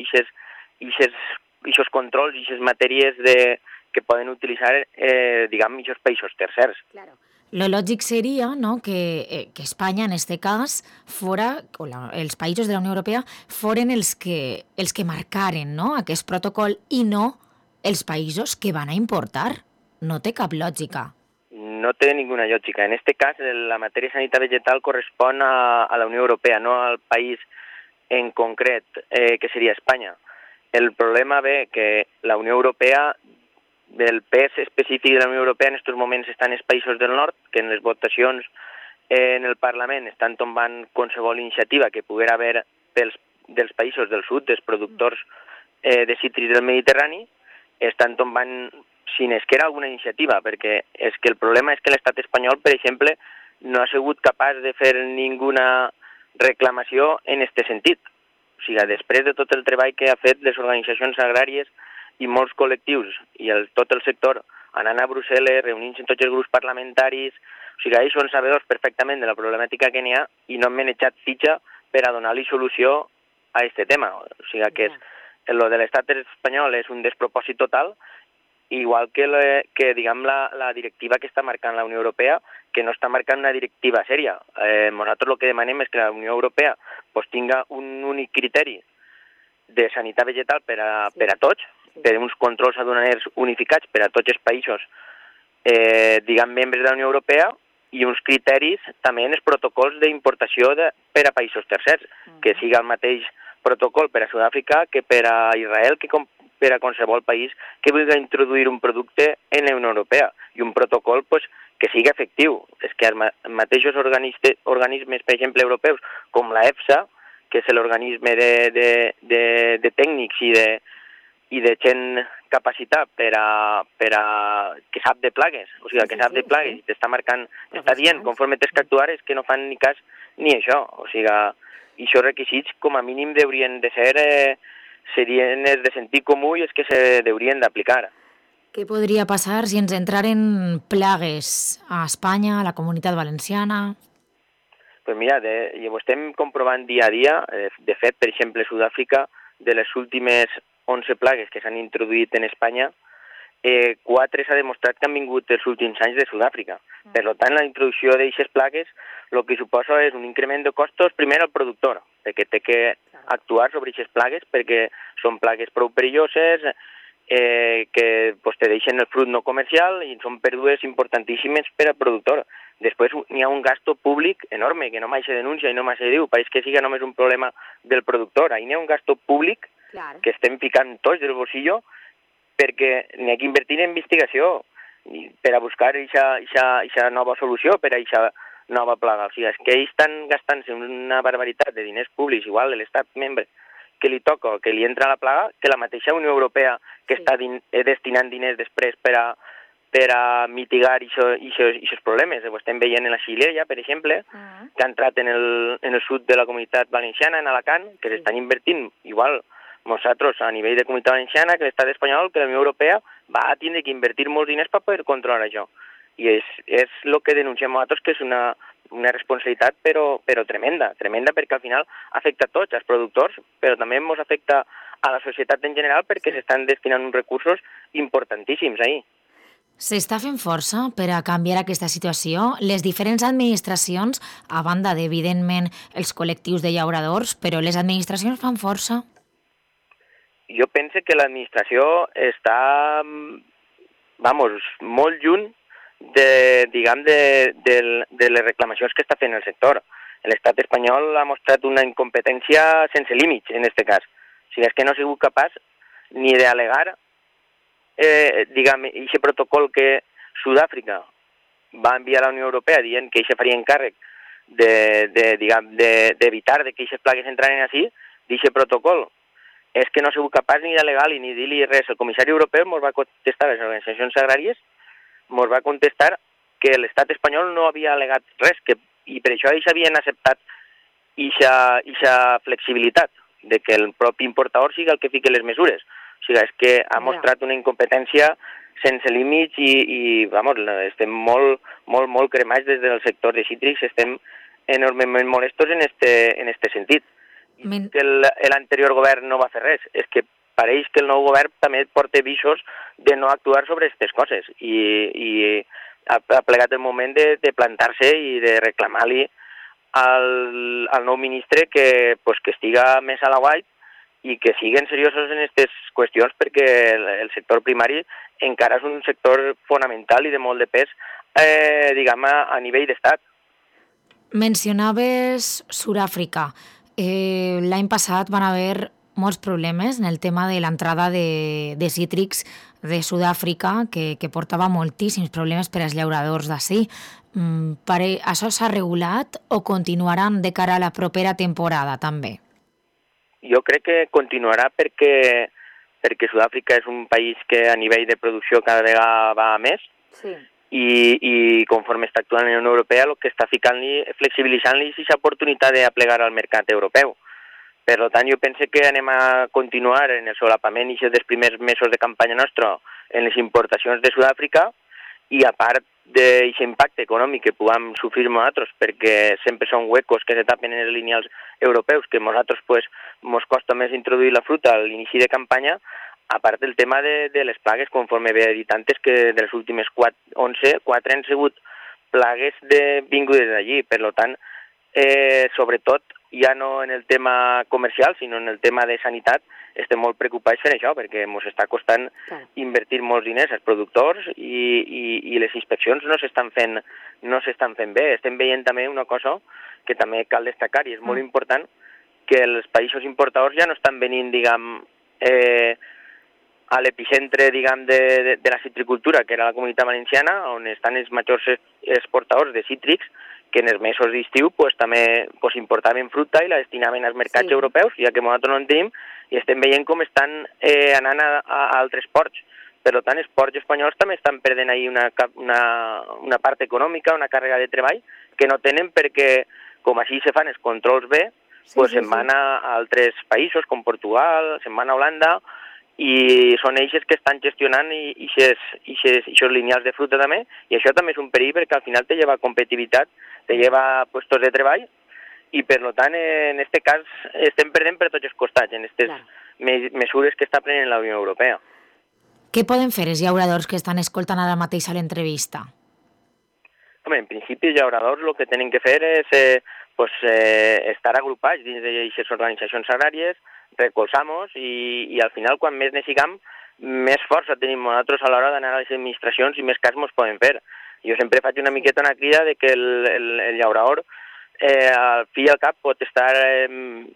aquests controls i aquestes matèries de, que poden utilitzar, eh, diguem, aquests països tercers. Claro. Lo lògic seria, no, que, eh, que Espanya, en este cas, fora, o la, els països de la Unió Europea, foren els que, els que marcaren, no, aquest protocol i no els països que van a importar. No té cap lògica. No té ninguna lògica. En aquest cas, la matèria de sanitat vegetal correspon a, a la Unió Europea, no al país en concret, eh, que seria Espanya. El problema ve que la Unió Europea, el pes específic de la Unió Europea en aquests moments estan els països del nord, que en les votacions eh, en el Parlament estan tombant qualsevol iniciativa que poguera haver pels, dels països del sud, dels productors eh, de cítrics del Mediterrani, estan tombant sin es que era alguna iniciativa, perquè és que el problema és que l'estat espanyol, per exemple, no ha sigut capaç de fer ninguna reclamació en aquest sentit. O sigui, després de tot el treball que ha fet les organitzacions agràries i molts col·lectius i el, tot el sector anant a Brussel·les, reunint-se amb tots els grups parlamentaris, o sigui, ells són sabedors perfectament de la problemàtica que n'hi ha i no han manejat fitxa per a donar-li solució a aquest tema. O sigui, que és, lo de l'estat espanyol és un despropòsit total, igual que, le, que diguem, la, la directiva que està marcant la Unió Europea, que no està marcant una directiva sèria. Eh, nosaltres el que demanem és que la Unió Europea pues, tinga un únic criteri de sanitat vegetal per a, sí. per a tots, per uns controls aduaners unificats per a tots els països, eh, diguem, membres de la Unió Europea, i uns criteris també en els protocols d'importació per a països tercers, mm. que siga el mateix protocol per a Sud-àfrica que per a Israel, que com per a qualsevol país que vulgui introduir un producte en la Unió Europea, i un protocol pues, que sigui efectiu. És que els mateixos organismes, per exemple, europeus, com la EFSA, que és l'organisme de, de, de, de tècnics i de, i de gent capacitat per a, per a que sap de plagues, o sigui, que sap de plagues, i t'està marcant, està dient, conforme tens que actuar, és que no fan ni cas ni això, o sigui, i aquests requisits com a mínim haurien de ser, eh, serien els de sentit comú i els que se haurien d'aplicar. Què podria passar si ens entraren plagues a Espanya, a la Comunitat Valenciana? Pues mira, de, ho estem comprovant dia a dia. De fet, per exemple, Sud-àfrica, de les últimes onze plagues que s'han introduït en Espanya, eh, quatre s'ha demostrat que han vingut els últims anys de Sud-àfrica. Mm. Per tant, la introducció d'aquestes plagues el que suposa és un increment de costos primer al productor, perquè té que actuar sobre aquestes plagues perquè són plagues prou perilloses, eh, que pues, te deixen el fruit no comercial i són pèrdues importantíssimes per al productor. Després n'hi ha un gasto públic enorme, que no mai se denuncia i no mai se diu, pareix que siga només un problema del productor. Ahí n'hi ha un gasto públic claro. Que estem ficant tots del bolsillo perquè n'hi ha que invertir en investigació per a buscar aquesta nova solució, per a aquesta nova plaga. O sigui, és que ells estan gastant-se una barbaritat de diners públics, igual de l'estat membre, que li toca, que li entra la plaga, que la mateixa Unió Europea que sí. està din destinant diners després per a, per a mitigar aquests problemes. Ho estem veient en la Xilella, per exemple, uh -huh. que ha entrat en el, en el sud de la Comunitat Valenciana, en Alacant, que s'estan sí. invertint, igual, nosaltres a nivell de Comunitat Valenciana, que l'estat espanyol, que la Unió Europea va a tindre que invertir molts diners per poder controlar això. I és, és el que denunciem nosaltres, que és una, una responsabilitat però, però tremenda, tremenda perquè al final afecta a tots, als productors, però també ens afecta a la societat en general perquè s'estan destinant uns recursos importantíssims ahí. S'està fent força per a canviar aquesta situació? Les diferents administracions, a banda d'evidentment els col·lectius de llauradors, però les administracions fan força? Jo penso que l'administració està, vamos, molt lluny de, diguem, de, de, de les reclamacions que està fent el sector. L'estat espanyol ha mostrat una incompetència sense límits, en aquest cas. O sigui, és que no ha sigut capaç ni d'alegar, eh, diguem, aquest protocol que Sud-àfrica va enviar a la Unió Europea dient que això faria encàrrec de, de, diguem, d'evitar de, de que aquestes plagues entraran així, d'aquest protocol. És que no ha sigut capaç ni d'alegar ni dir-li res. El comissari europeu ens va contestar a les organitzacions agràries, ens va contestar que l'estat espanyol no havia alegat res, que, i per això ells havien acceptat aquesta flexibilitat, de que el propi importador sigui el que fiqui les mesures. O sigui, és que ha mostrat una incompetència sense límits i, i vamos, estem molt, molt, molt cremats des del sector de cítrics, estem enormement molestos en este, en este sentit. Men... que l'anterior govern no va fer res, és que pareix que el nou govern també porta visos de no actuar sobre aquestes coses i, i ha, ha plegat el moment de, de plantar-se i de reclamar-li al, al nou ministre que, pues, que estiga més a la guait i que siguin seriosos en aquestes qüestions perquè el, el sector primari encara és un sector fonamental i de molt de pes, eh, diguem, a, a nivell d'estat. Mencionaves Sud-àfrica. Eh, L'any passat van haver molts problemes en el tema de l'entrada de, de cítrics de Sud-àfrica, que, que portava moltíssims problemes per als llauradors d'ací. Mm, pare, això s'ha regulat o continuaran de cara a la propera temporada també? Jo crec que continuarà perquè, perquè Sud-àfrica és un país que a nivell de producció cada vegada va a més. Sí. I, i conforme està actuant la Unió Europea, el que està ficant-li, flexibilitzant-li aquesta oportunitat d'aplegar al mercat europeu. Per tant, jo penso que anem a continuar en el solapament i dels primers mesos de campanya nostra en les importacions de Sud-àfrica i a part d'aquest impacte econòmic que puguem sofrir nosaltres, perquè sempre són huecos que se tapen en els lineals europeus, que nosaltres pues, mos costa més introduir la fruta a l'inici de campanya, a part del tema de, de les plagues, conforme ve dit antes, que de les últimes onze, quatre han sigut plagues de, vingudes d'allí. Per tant, eh, sobretot, ja no en el tema comercial, sinó en el tema de sanitat, estem molt preocupats per això, perquè ens està costant Clar. invertir molts diners als productors i, i, i les inspeccions no s'estan fent, no s'estan fent bé. Estem veient també una cosa que també cal destacar, i és molt important, que els països importadors ja no estan venint, diguem, eh, a l'epicentre, diguem, de, de, de la citricultura, que era la Comunitat Valenciana, on estan els majors exportadors de cítrics, que en els mesos d'estiu pues, també pues, importaven fruita i la destinaven als mercats sí. europeus, ja que nosaltres no en tenim, i estem veient com estan eh, anant a, a altres ports. Per tant, els ports espanyols també estan perdent ahí una, una, una part econòmica, una càrrega de treball, que no tenen perquè, com així se fan els controls bé, sí, pues, sí, se'n van sí. a altres països, com Portugal, se'n van a Holanda, i són ells que estan gestionant aquests lineals de fruta també, i això també és un perill perquè al final te lleva competitivitat, te lleva puestos de treball, i per tant en aquest cas estem perdent per tots els costats en aquestes me mesures que està prenent la Unió Europea. Què poden fer els llauradors que estan escoltant ara mateix a l'entrevista? Home, en principi els llauradors el que tenen que fer és eh, pues, eh, estar agrupats dins d'aquestes organitzacions agràries, recolzamos i, i al final quan més necessitem més força tenim nosaltres a l'hora d'anar a les administracions i més cas ens poden fer. Jo sempre faig una miqueta una crida de que el, el, el llaurador eh, al fi i al cap pot estar eh,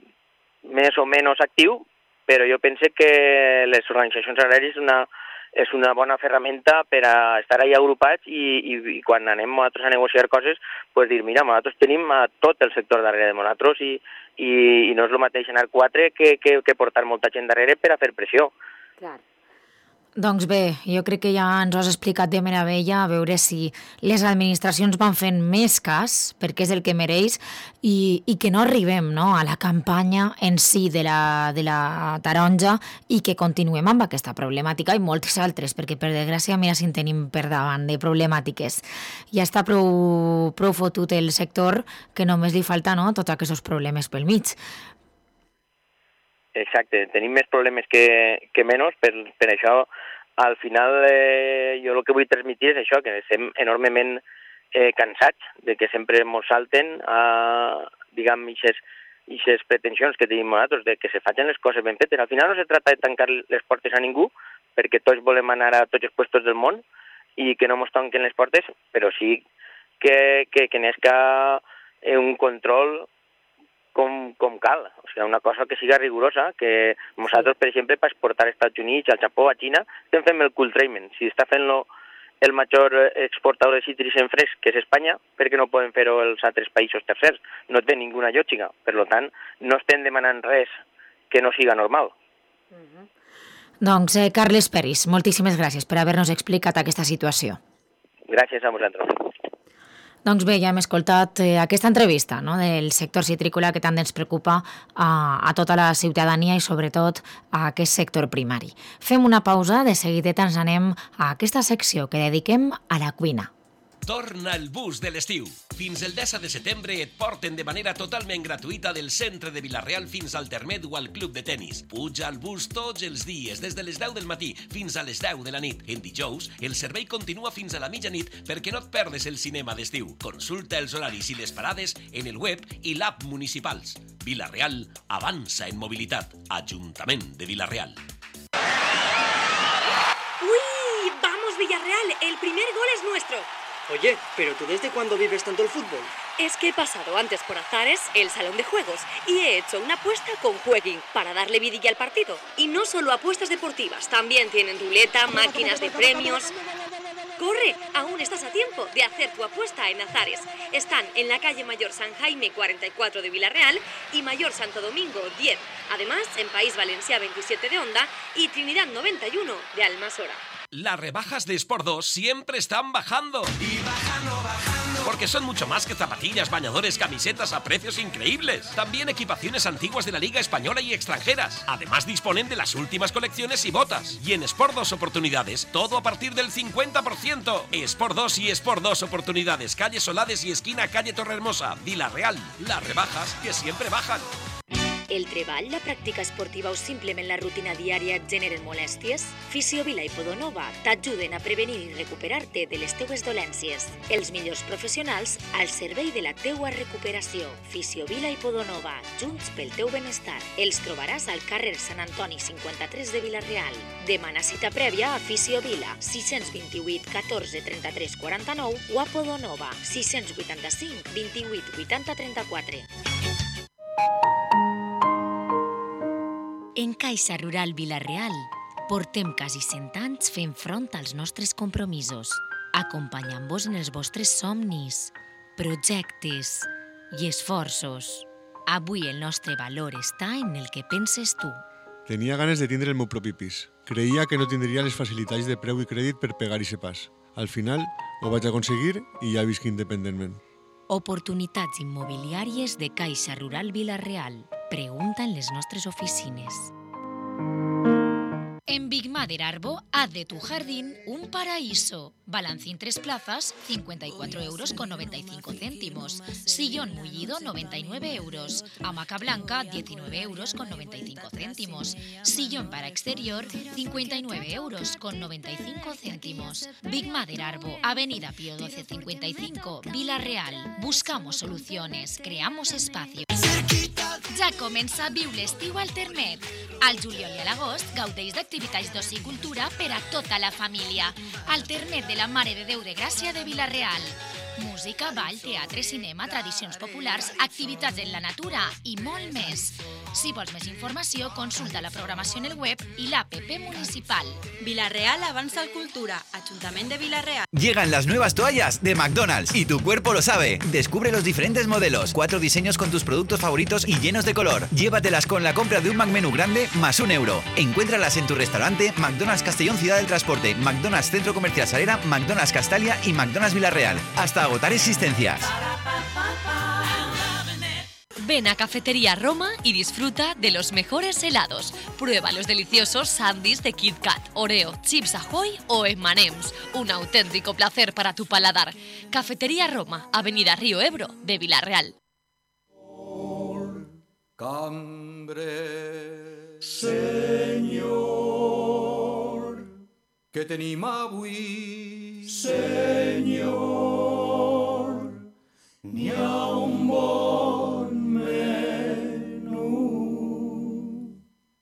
més o menys actiu, però jo penso que les organitzacions agràries és una, és una bona ferramenta per a estar allà agrupats i, i, i quan anem nosaltres a negociar coses, pues dir, mira, nosaltres tenim a tot el sector darrere de nosaltres i, i, i no és el mateix anar quatre que, que, que portar molta gent darrere per a fer pressió. Clar. Doncs bé, jo crec que ja ens ho has explicat de meravella, a veure si les administracions van fent més cas, perquè és el que mereix, i, i que no arribem no, a la campanya en si de la, de la taronja i que continuem amb aquesta problemàtica i moltes altres, perquè per desgràcia mira si en tenim per davant de problemàtiques. Ja està prou, prou fotut el sector que només li falta no, tots aquests problemes pel mig. Exacte, tenim més problemes que, que menys, per, per això al final eh, jo el que vull transmitir és això, que estem enormement eh, cansats de que sempre ens salten a, diguem, aquestes pretensions que tenim nosaltres, de que se facin les coses ben fetes. Al final no se tracta de tancar les portes a ningú, perquè tots volem anar a tots els puestos del món i que no ens tanquen les portes, però sí que, que, que n'esca un control com, com cal, o sigui, una cosa que siga rigorosa, que nosaltres, per exemple, per exportar als Estats Units, al Japó, a Xina, estem fent el cool treatment. Si està fent-lo el major exportador de cítrics en fresc, que és Espanya, perquè no poden fer-ho els altres països tercers? No té ninguna lògica. Per tant, no estem demanant res que no siga normal. Uh-huh. Doncs, eh, Carles Peris, moltíssimes gràcies per haver-nos explicat aquesta situació. Gràcies a vosaltres. Doncs bé, ja hem escoltat eh, aquesta entrevista no, del sector citrícola que tant ens preocupa a, a tota la ciutadania i sobretot a aquest sector primari. Fem una pausa, de seguidet ens anem a aquesta secció que dediquem a la cuina. Torna el bus de l'estiu. Fins el deu de setembre et porten de manera totalment gratuïta del centre de Vila-real fins al Termet o al club de tenis. Puja al bus tots els dies, des de les deu del matí fins a les deu de la nit. En dijous, el servei continua fins a la mitjanit perquè no et perdes el cinema d'estiu. Consulta els horaris i les parades en el web i l'app municipals. Vila-real avança en mobilitat. Ajuntament de Vila-real. ¡Uy! ¡Vamos, Villarreal! El primer gol es nuestro. Oye, ¿pero tú desde cuándo vives tanto el fútbol? Es que he pasado antes por Azares, el salón de juegos, y he hecho una apuesta con Jueguin para darle vidilla al partido. Y no solo apuestas deportivas, también tienen ruleta, máquinas de premios. ¡Corre! Aún estás a tiempo de hacer tu apuesta en Azares. Están en la calle Mayor San Jaime cuarenta y cuatro de Vila-real y Mayor Santo Domingo diez. Además, en País Valencià veintisiete de Onda y Trinidad noventa y uno de Almasora. Las rebajas de Sport dos siempre están bajando. Y bajando, bajando. Porque son mucho más que zapatillas, bañadores, camisetas a precios increíbles. También equipaciones antiguas de la Liga Española y extranjeras. Además disponen de las últimas colecciones y botas. Y en Sport dos Oportunidades, todo a partir del cincuenta por ciento. Sport dos y Sport dos Oportunidades, calle Solades y esquina calle Torrehermosa, Vila-real. Las rebajas que siempre bajan. El treball, la pràctica esportiva o simplement la rutina diària et generen molèsties? Fisiovila i Podonova t'ajuden a prevenir i recuperar-te de les teues dolències. Els millors professionals al servei de la teua recuperació. Fisiovila i Podonova, junts pel teu benestar. Els trobaràs al carrer Sant Antoni cinquanta-tres de Vila-real. Demana cita prèvia a Fisiovila, sis cents vint-i-vuit catorze trenta-tres quaranta-nou o a Podonova, sis cents vuitanta-cinc vint-i-vuit vuitanta trenta-quatre. En Caixa Rural Vila-real portem quasi cent anys fent front als nostres compromisos, acompanyant-vos en els vostres somnis, projectes i esforços. Avui el nostre valor està en el que penses tu. Tenia ganes de tindre el meu propi pis. Creia que no tindria les facilitats de preu i crèdit per pegar-hi pas. Al final ho vaig aconseguir i ja visc independentment. Oportunitats immobiliàries de Caixa Rural Vila-real. Pregunta en les nostres oficines. En Big Mother Arbo, haz de tu jardín un paraíso. Balancín tres plazas, cincuenta y cuatro euros con noventa y cinco céntimos. Sillón mullido, noventa y nueve euros. Hamaca blanca, diecinueve euros con noventa y cinco céntimos. Sillón para exterior, cincuenta y nueve euros con noventa y cinco céntimos. Big Mother Arbo, Avenida Pío doce cincuenta y cinco, Vila-real. Buscamos soluciones, creamos espacios. Ja comença a viure l'estiu al Termet. Al juliol i a l'agost gaudeix d'activitats d'oci i cultura per a tota la família. Al Termet de la Mare de Déu de Gràcia de Vila-real. Música, ball, teatre, cinema, tradicions populars, activitats en la natura i molt més. Si vols més informació, consulta la programació en el web i l'app municipal. Vila-real Avanza Cultura, Ayuntamiento de Vila-real. Llegan las nuevas toallas de McDonald's y tu cuerpo lo sabe. Descubre los diferentes modelos, cuatro diseños con tus productos favoritos y llenos de color. Llévatelas con la compra de un McMenú grande más un euro. Encuéntralas en tu restaurante McDonald's Castellón Ciudad del Transporte, McDonald's Centro Comercial Salera, McDonald's Castalia y McDonald's Vila-real. Hasta agotar existencias. Ven a Cafetería Roma y disfruta de los mejores helados. Prueba los deliciosos sándwiches de Kit Kat, Oreo, Chips Ahoy o eme and eme's. Un auténtico placer para tu paladar. Cafetería Roma, Avenida Río Ebro, de Vila-real. Cambrer, Senyor, que tenim avui, Senyor, n'hi ha un bon menú.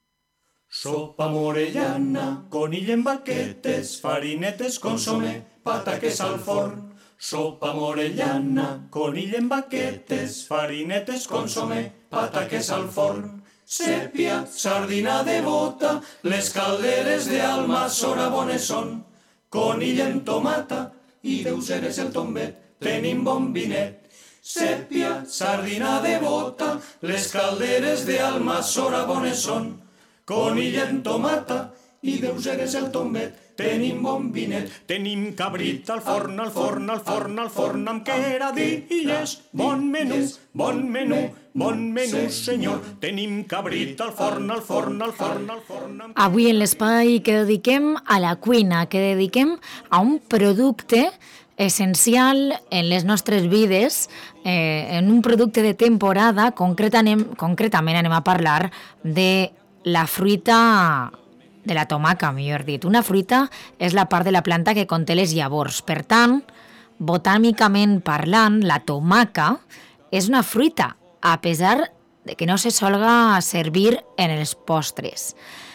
Sopa morellana, conill en baquetes, farinetes, consomé, pataques al forn. Sopa morellana, conill en baquetes, farinetes, consomé, pataques al forn. Sèpia, sardina de bota, les calderes d'Almassora bones són. Conill en tomata i deuseres el tombet, tenim bon vinet. Sèpia, sardina de bota, les calderes d'Almassora bones són. Conill en tomata i deuseres el tombet, tenim bon vinet. Tenim cabrit al forn, al forn, al forn, al forn, amb queradilles. Bon menú, bon menú, bon menú, senyor. Tenim cabrit al forn, al forn, al forn, al forn. Amb... Avui en l'espai que dediquem a la cuina, que dediquem a un producte essencial en les nostres vides, eh, en un producte de temporada, concretament, concretament anem a parlar de la fruita... de la tomaca, millor dit. Una fruita és la part de la planta que conté les llavors. Per tant, botànicament parlant, la tomaca és una fruita, a pesar de que no se solga servir en els postres.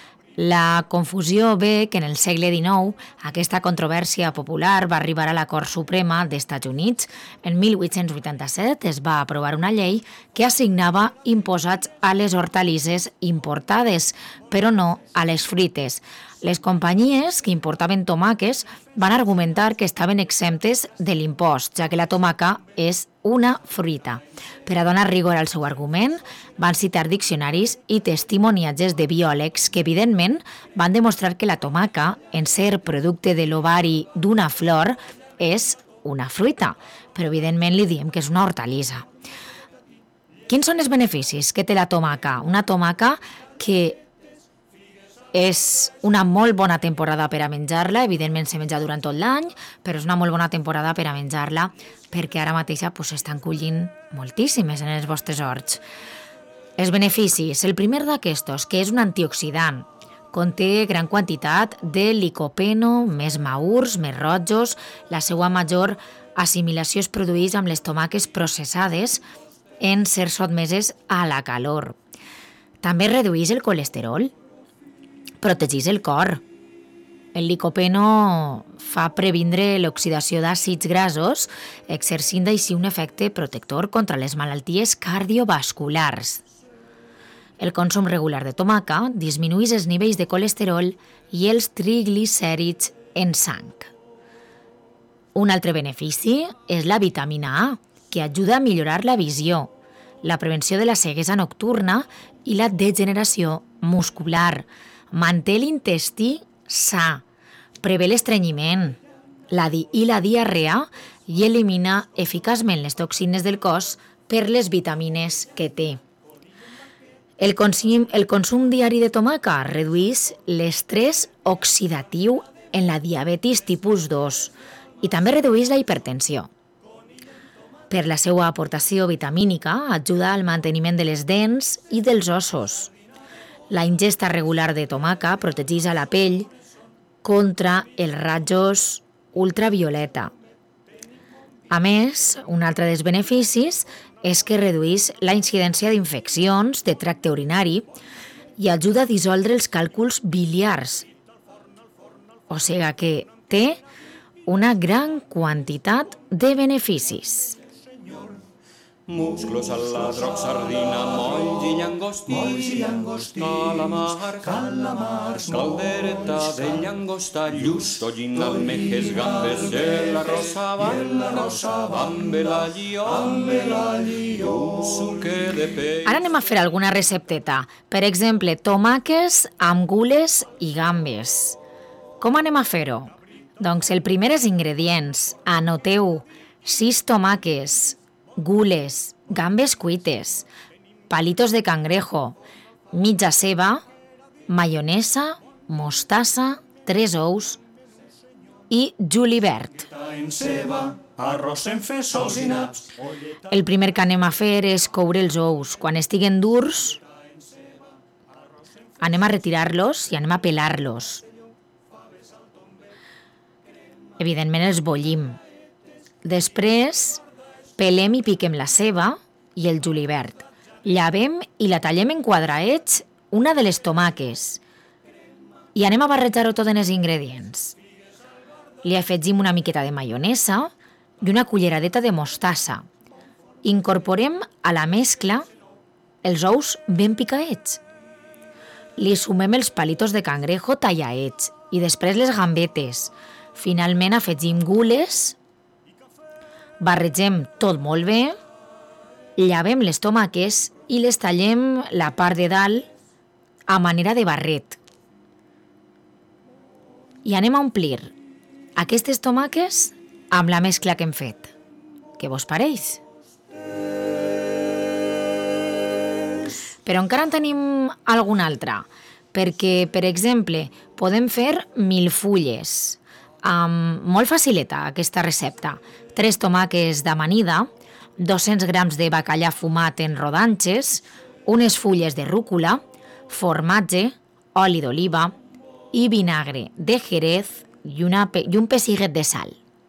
La confusió ve que en el segle dinou aquesta controvèrsia popular va arribar a la Cort Suprema d'Estats Units. En mil vuit-cents vuitanta-set es va aprovar una llei que assignava imposats a les hortalisses importades, però no a les fruites. Les companyies que importaven tomaques van argumentar que estaven exemptes de l'impost, ja que la tomaca és una fruita. Per a donar rigor al seu argument, van citar diccionaris i testimoniatges de biòlegs que, evidentment, van demostrar que la tomaca, en ser producte de l'ovari d'una flor, és una fruita, però, evidentment, li diem que és una hortalissa. Quins són els beneficis que té la tomaca? Una tomaca que és una molt bona temporada per a menjar-la, evidentment se menja durant tot l'any, però és una molt bona temporada per a menjar-la perquè ara mateix s'estan collint moltíssimes en els vostres horts. Els beneficis. El primer d'aquestos, que és un antioxidant, conté gran quantitat de licopeno, més maurs, més rojos. La seva major assimilació es produeix amb les tomàques processades en ser sotmeses a la calor. També redueix el colesterol, protegeix el cor. El licopeno fa previndre l'oxidació d'àcids grassos, exercint així un efecte protector contra les malalties cardiovasculars. El consum regular de tomaca disminueix els nivells de colesterol i els triglicèrids en sang. Un altre benefici és la vitamina A, que ajuda a millorar la visió, la prevenció de la ceguesa nocturna i la degeneració muscular. Manté l'intestí sa, prevé l'estrenyiment la di- i la diarrea i elimina eficaçment les toxines del cos per les vitamines que té. El consum, el consum diari de tomaca redueix l'estrès oxidatiu en la diabetis tipus dos i també redueix la hipertensió. Per la seva aportació vitamínica, ajuda al manteniment de les dents i dels ossos. La ingesta regular de tomaca protegeix a la pell contra els rajos ultravioleta. A més, un altre dels beneficis és que redueix la incidència d'infeccions de tracte urinari i ajuda a dissoldre els càlculs biliars. O sigui que té una gran quantitat de beneficis. Musclos al ladroc, sardina, molls i llangostí, molls i llangostí, calamar, calamars, caldereta de llagosta, lluç, tollín, almejes, gambes, de la rosa, amb el allió, amb el allió, suque de pell. Ara anem a fer alguna recepteta. Per exemple, tomàques amb gules i gambes. Com anem a fer-ho? Doncs el primer és ingredients. Anoteu sis tomàques, gules, gambes cuites, palitos de cangrejo, mitja ceba, maionesa, mostassa, tres ous i julivert. Arròs en fesols i naps. El primer que anem a fer és coure els ous. Quan estiguen durs, anem a retirar-los i anem a pelar-los. Evidentment els bullim. Després pelem i piquem la ceba i el julivert. Llavem i la tallem en quadrats una de les tomàques. I anem a barrejar-ho tot en els ingredients. Li afegim una miqueta de maionesa i una culleradeta de mostassa. Incorporem a la mescla els ous ben picaets. Li sumem els palitos de cangrejo tallaets i després les gambetes. Finalment afegim gules, barregem tot molt bé, llavem les tomàques i les tallem la part de dalt a manera de barret. I anem a omplir aquestes tomàques amb la mescla que hem fet. Què vos pareix? Però encara en tenim alguna altra, perquè, per exemple, podem fer milfulles. Um, molt facileta aquesta recepta. Tres tomàques d'amanida, dos-cents grams de bacallà fumat en rodanxes, unes fulles de rúcula, formatge, oli d'oliva i vinagre de jerez i, una, i un pessiguet de sal.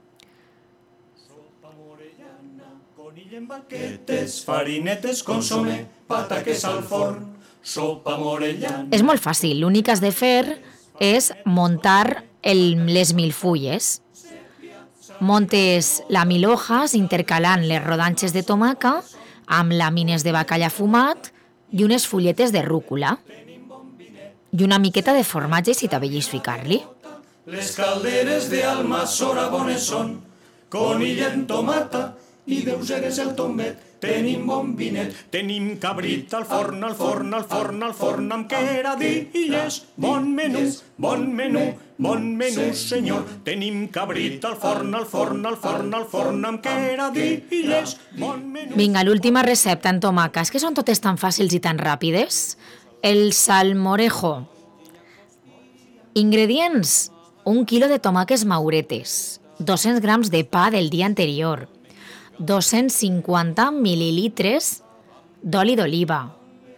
Conill en baquetes, farinetes, consomé, pataques al forn, sopa morellana. És molt fàcil, l'únic que has de fer és muntar el, les milfulles. Montes la mil hojas intercalant les rodanxes de tomaca amb làmines de bacallà fumat i unes fulletes de rúcula i una miqueta de formatge si t'avellis ficar-li. Les calderes d'Almassora bones són, conill en tomata i deuseres el tombet. Tenim bon vinet, tenim cabrit al forn, al forn, al forn, al forn, amb queradilles. Bon menú, bon menú, bon menú, senyor. Tenim cabrit al forn, al forn, al forn, al forn, amb queradilles. Bon menú. Vinga, l'última recepta en tomaca. És que són totes tan fàcils i tan ràpides. El salmorejo. Ingredients: un quilo de tomaques mauretes, dos-cents grams de pa del dia anterior, dos-cents cinquanta mil·lilitres d'oli d'oliva,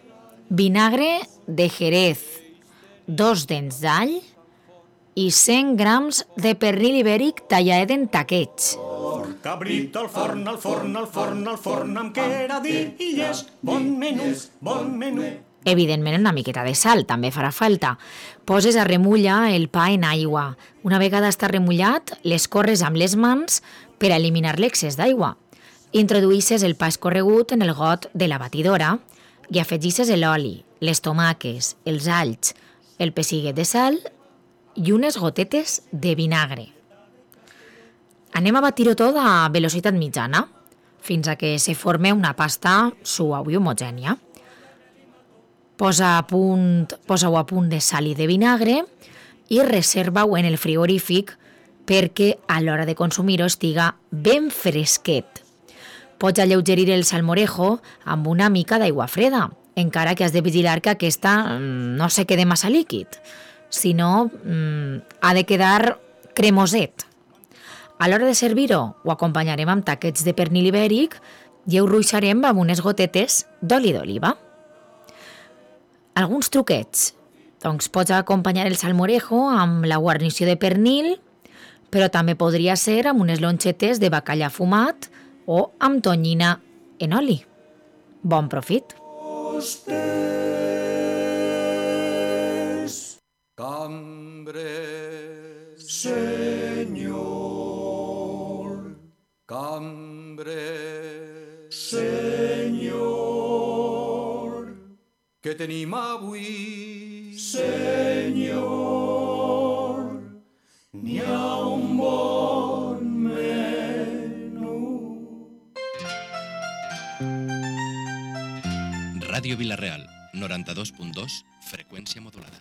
vinagre de Jerez, dos dents d'all i cent grams de pernil ibèric tallat en taquets. Cabrit al forn, al forn, al forn, al forn, amb queradilles, bon menú, bon menú. Evidentment, una miqueta de sal també farà falta. Poses a remullar el pa en aigua. Una vegada està remullat, l'escorres amb les mans per a eliminar l'excés d'aigua. Introduïsses el pa escorregut en el got de la batidora i afegisses l'oli, les tomaques, els alls, el pessiguet de sal i unes gotetes de vinagre. Anem a batir-ho tot a velocitat mitjana, fins a que se forme una pasta suau i homogènia. Posa a punt, posa-ho a punt de sal i de vinagre i reserva-ho en el frigorífic perquè a l'hora de consumir-ho estiga ben fresquet. Pots alleugerir el salmorejo amb una mica d'aigua freda, encara que has de vigilar que aquesta no se quede massa líquid, sinó ha de quedar cremoset. A l'hora de servir-ho, ho acompanyarem amb taquets de pernil ibèric i ho ruixarem amb unes gotetes d'oli d'oliva. Alguns truquets. Doncs pots acompanyar el salmorejo amb la guarnició de pernil, però també podria ser amb unes lonxetes de bacallà fumat o amb tonyina en oli. Bon profit! Cambres, senyor, cambres, senyor, què tenim avui, senyor? N'hi ha un bon menú. Ràdio Vila-real, noranta-dos punt dos, freqüència modulada.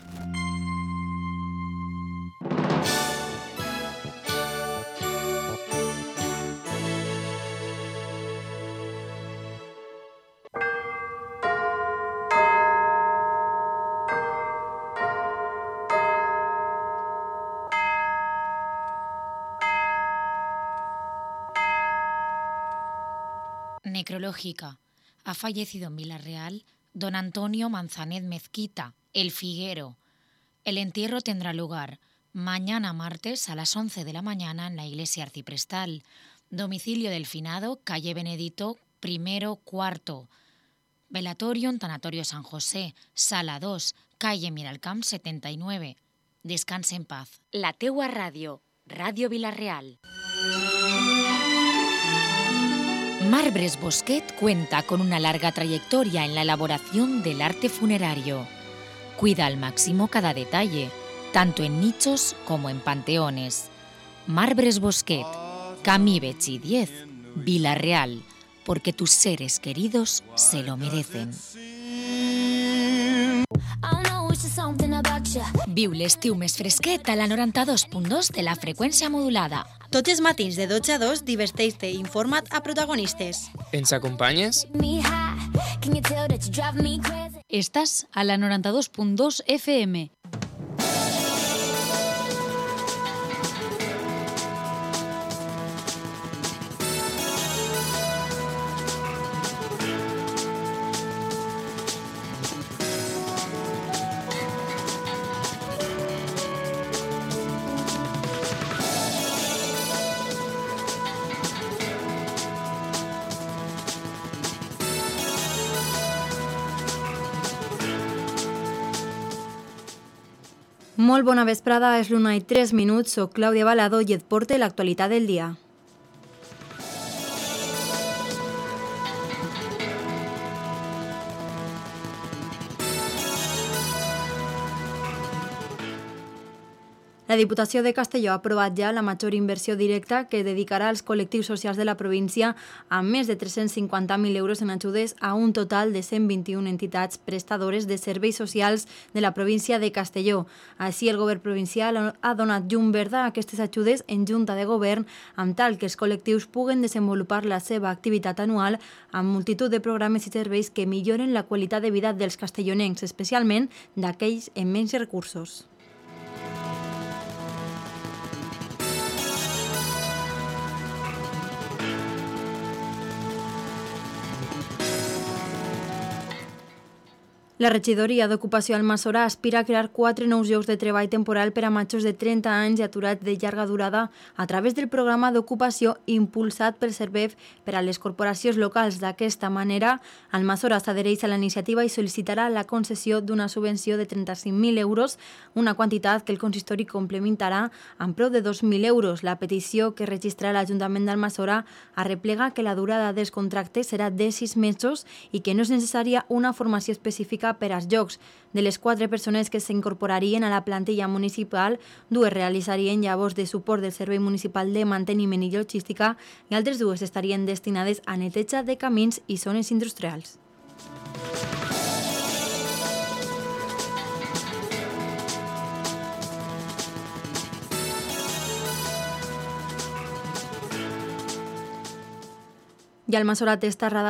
Necrológica. Ha fallecido en Vila-real don Antonio Manzanet Mezquita, el Figuero. El entierro tendrá lugar mañana martes a las once de la mañana en la iglesia arciprestal. Domicilio del finado, calle Benedito primero cuarto. Velatorio en Tanatorio San José, sala dos, calle Miralcamp setenta y nueve. Descanse en paz. La teua ràdio, Ràdio Vila-real. Marbres Bosquet cuenta con una larga trayectoria en la elaboración del arte funerario. Cuida al máximo cada detalle, tanto en nichos como en panteones. Marbres Bosquet, Camí Betxí diez, Vila-real, porque tus seres queridos se lo merecen. Viu l'estiu més fresquet a la noranta-dos punt dos de la freqüència modulada. Tots els matins de dotze a dos diverteix-te i informa't a protagonistes. Ens acompanyes? Estàs a la noranta-dos punt dos F M. Molt bona vesprada, és l'una i tres minuts, soc Clàudia Balado i et porte l'actualitat del dia. La Diputació de Castelló ha aprovat ja la major inversió directa que dedicarà als col·lectius socials de la província amb més de tres-cents cinquanta mil euros en ajudes a un total de cent vint-i-una entitats prestadores de serveis socials de la província de Castelló. Així, el govern provincial ha donat llum verda a aquestes ajudes en Junta de Govern amb tal que els col·lectius puguen desenvolupar la seva activitat anual amb multitud de programes i serveis que milloren la qualitat de vida dels castellonencs, especialment d'aquells amb menys recursos. La regidoria d'Ocupació Almassora aspira a crear quatre nous llocs de treball temporal per a majors de trenta anys i aturats de llarga durada a través del programa d'ocupació impulsat pel Servef per a les corporacions locals. D'aquesta manera, Almassora s'adhereix a la iniciativa i sol·licitarà la concessió d'una subvenció de trenta-cinc mil euros, una quantitat que el consistori complementarà amb preu de dos mil euros. La petició que registrarà l'Ajuntament d'Almassora arreplega que la durada dels contractes serà de sis mesos i que no és necessària una formació específica per als llocs. De les quatre persones que s'incorporarien a la plantilla municipal, dues realitzarien llavors de suport del Servei Municipal de Manteniment i Logística i altres dues estarien destinades a neteja de camins i zones industrials. I Almassora té estarrada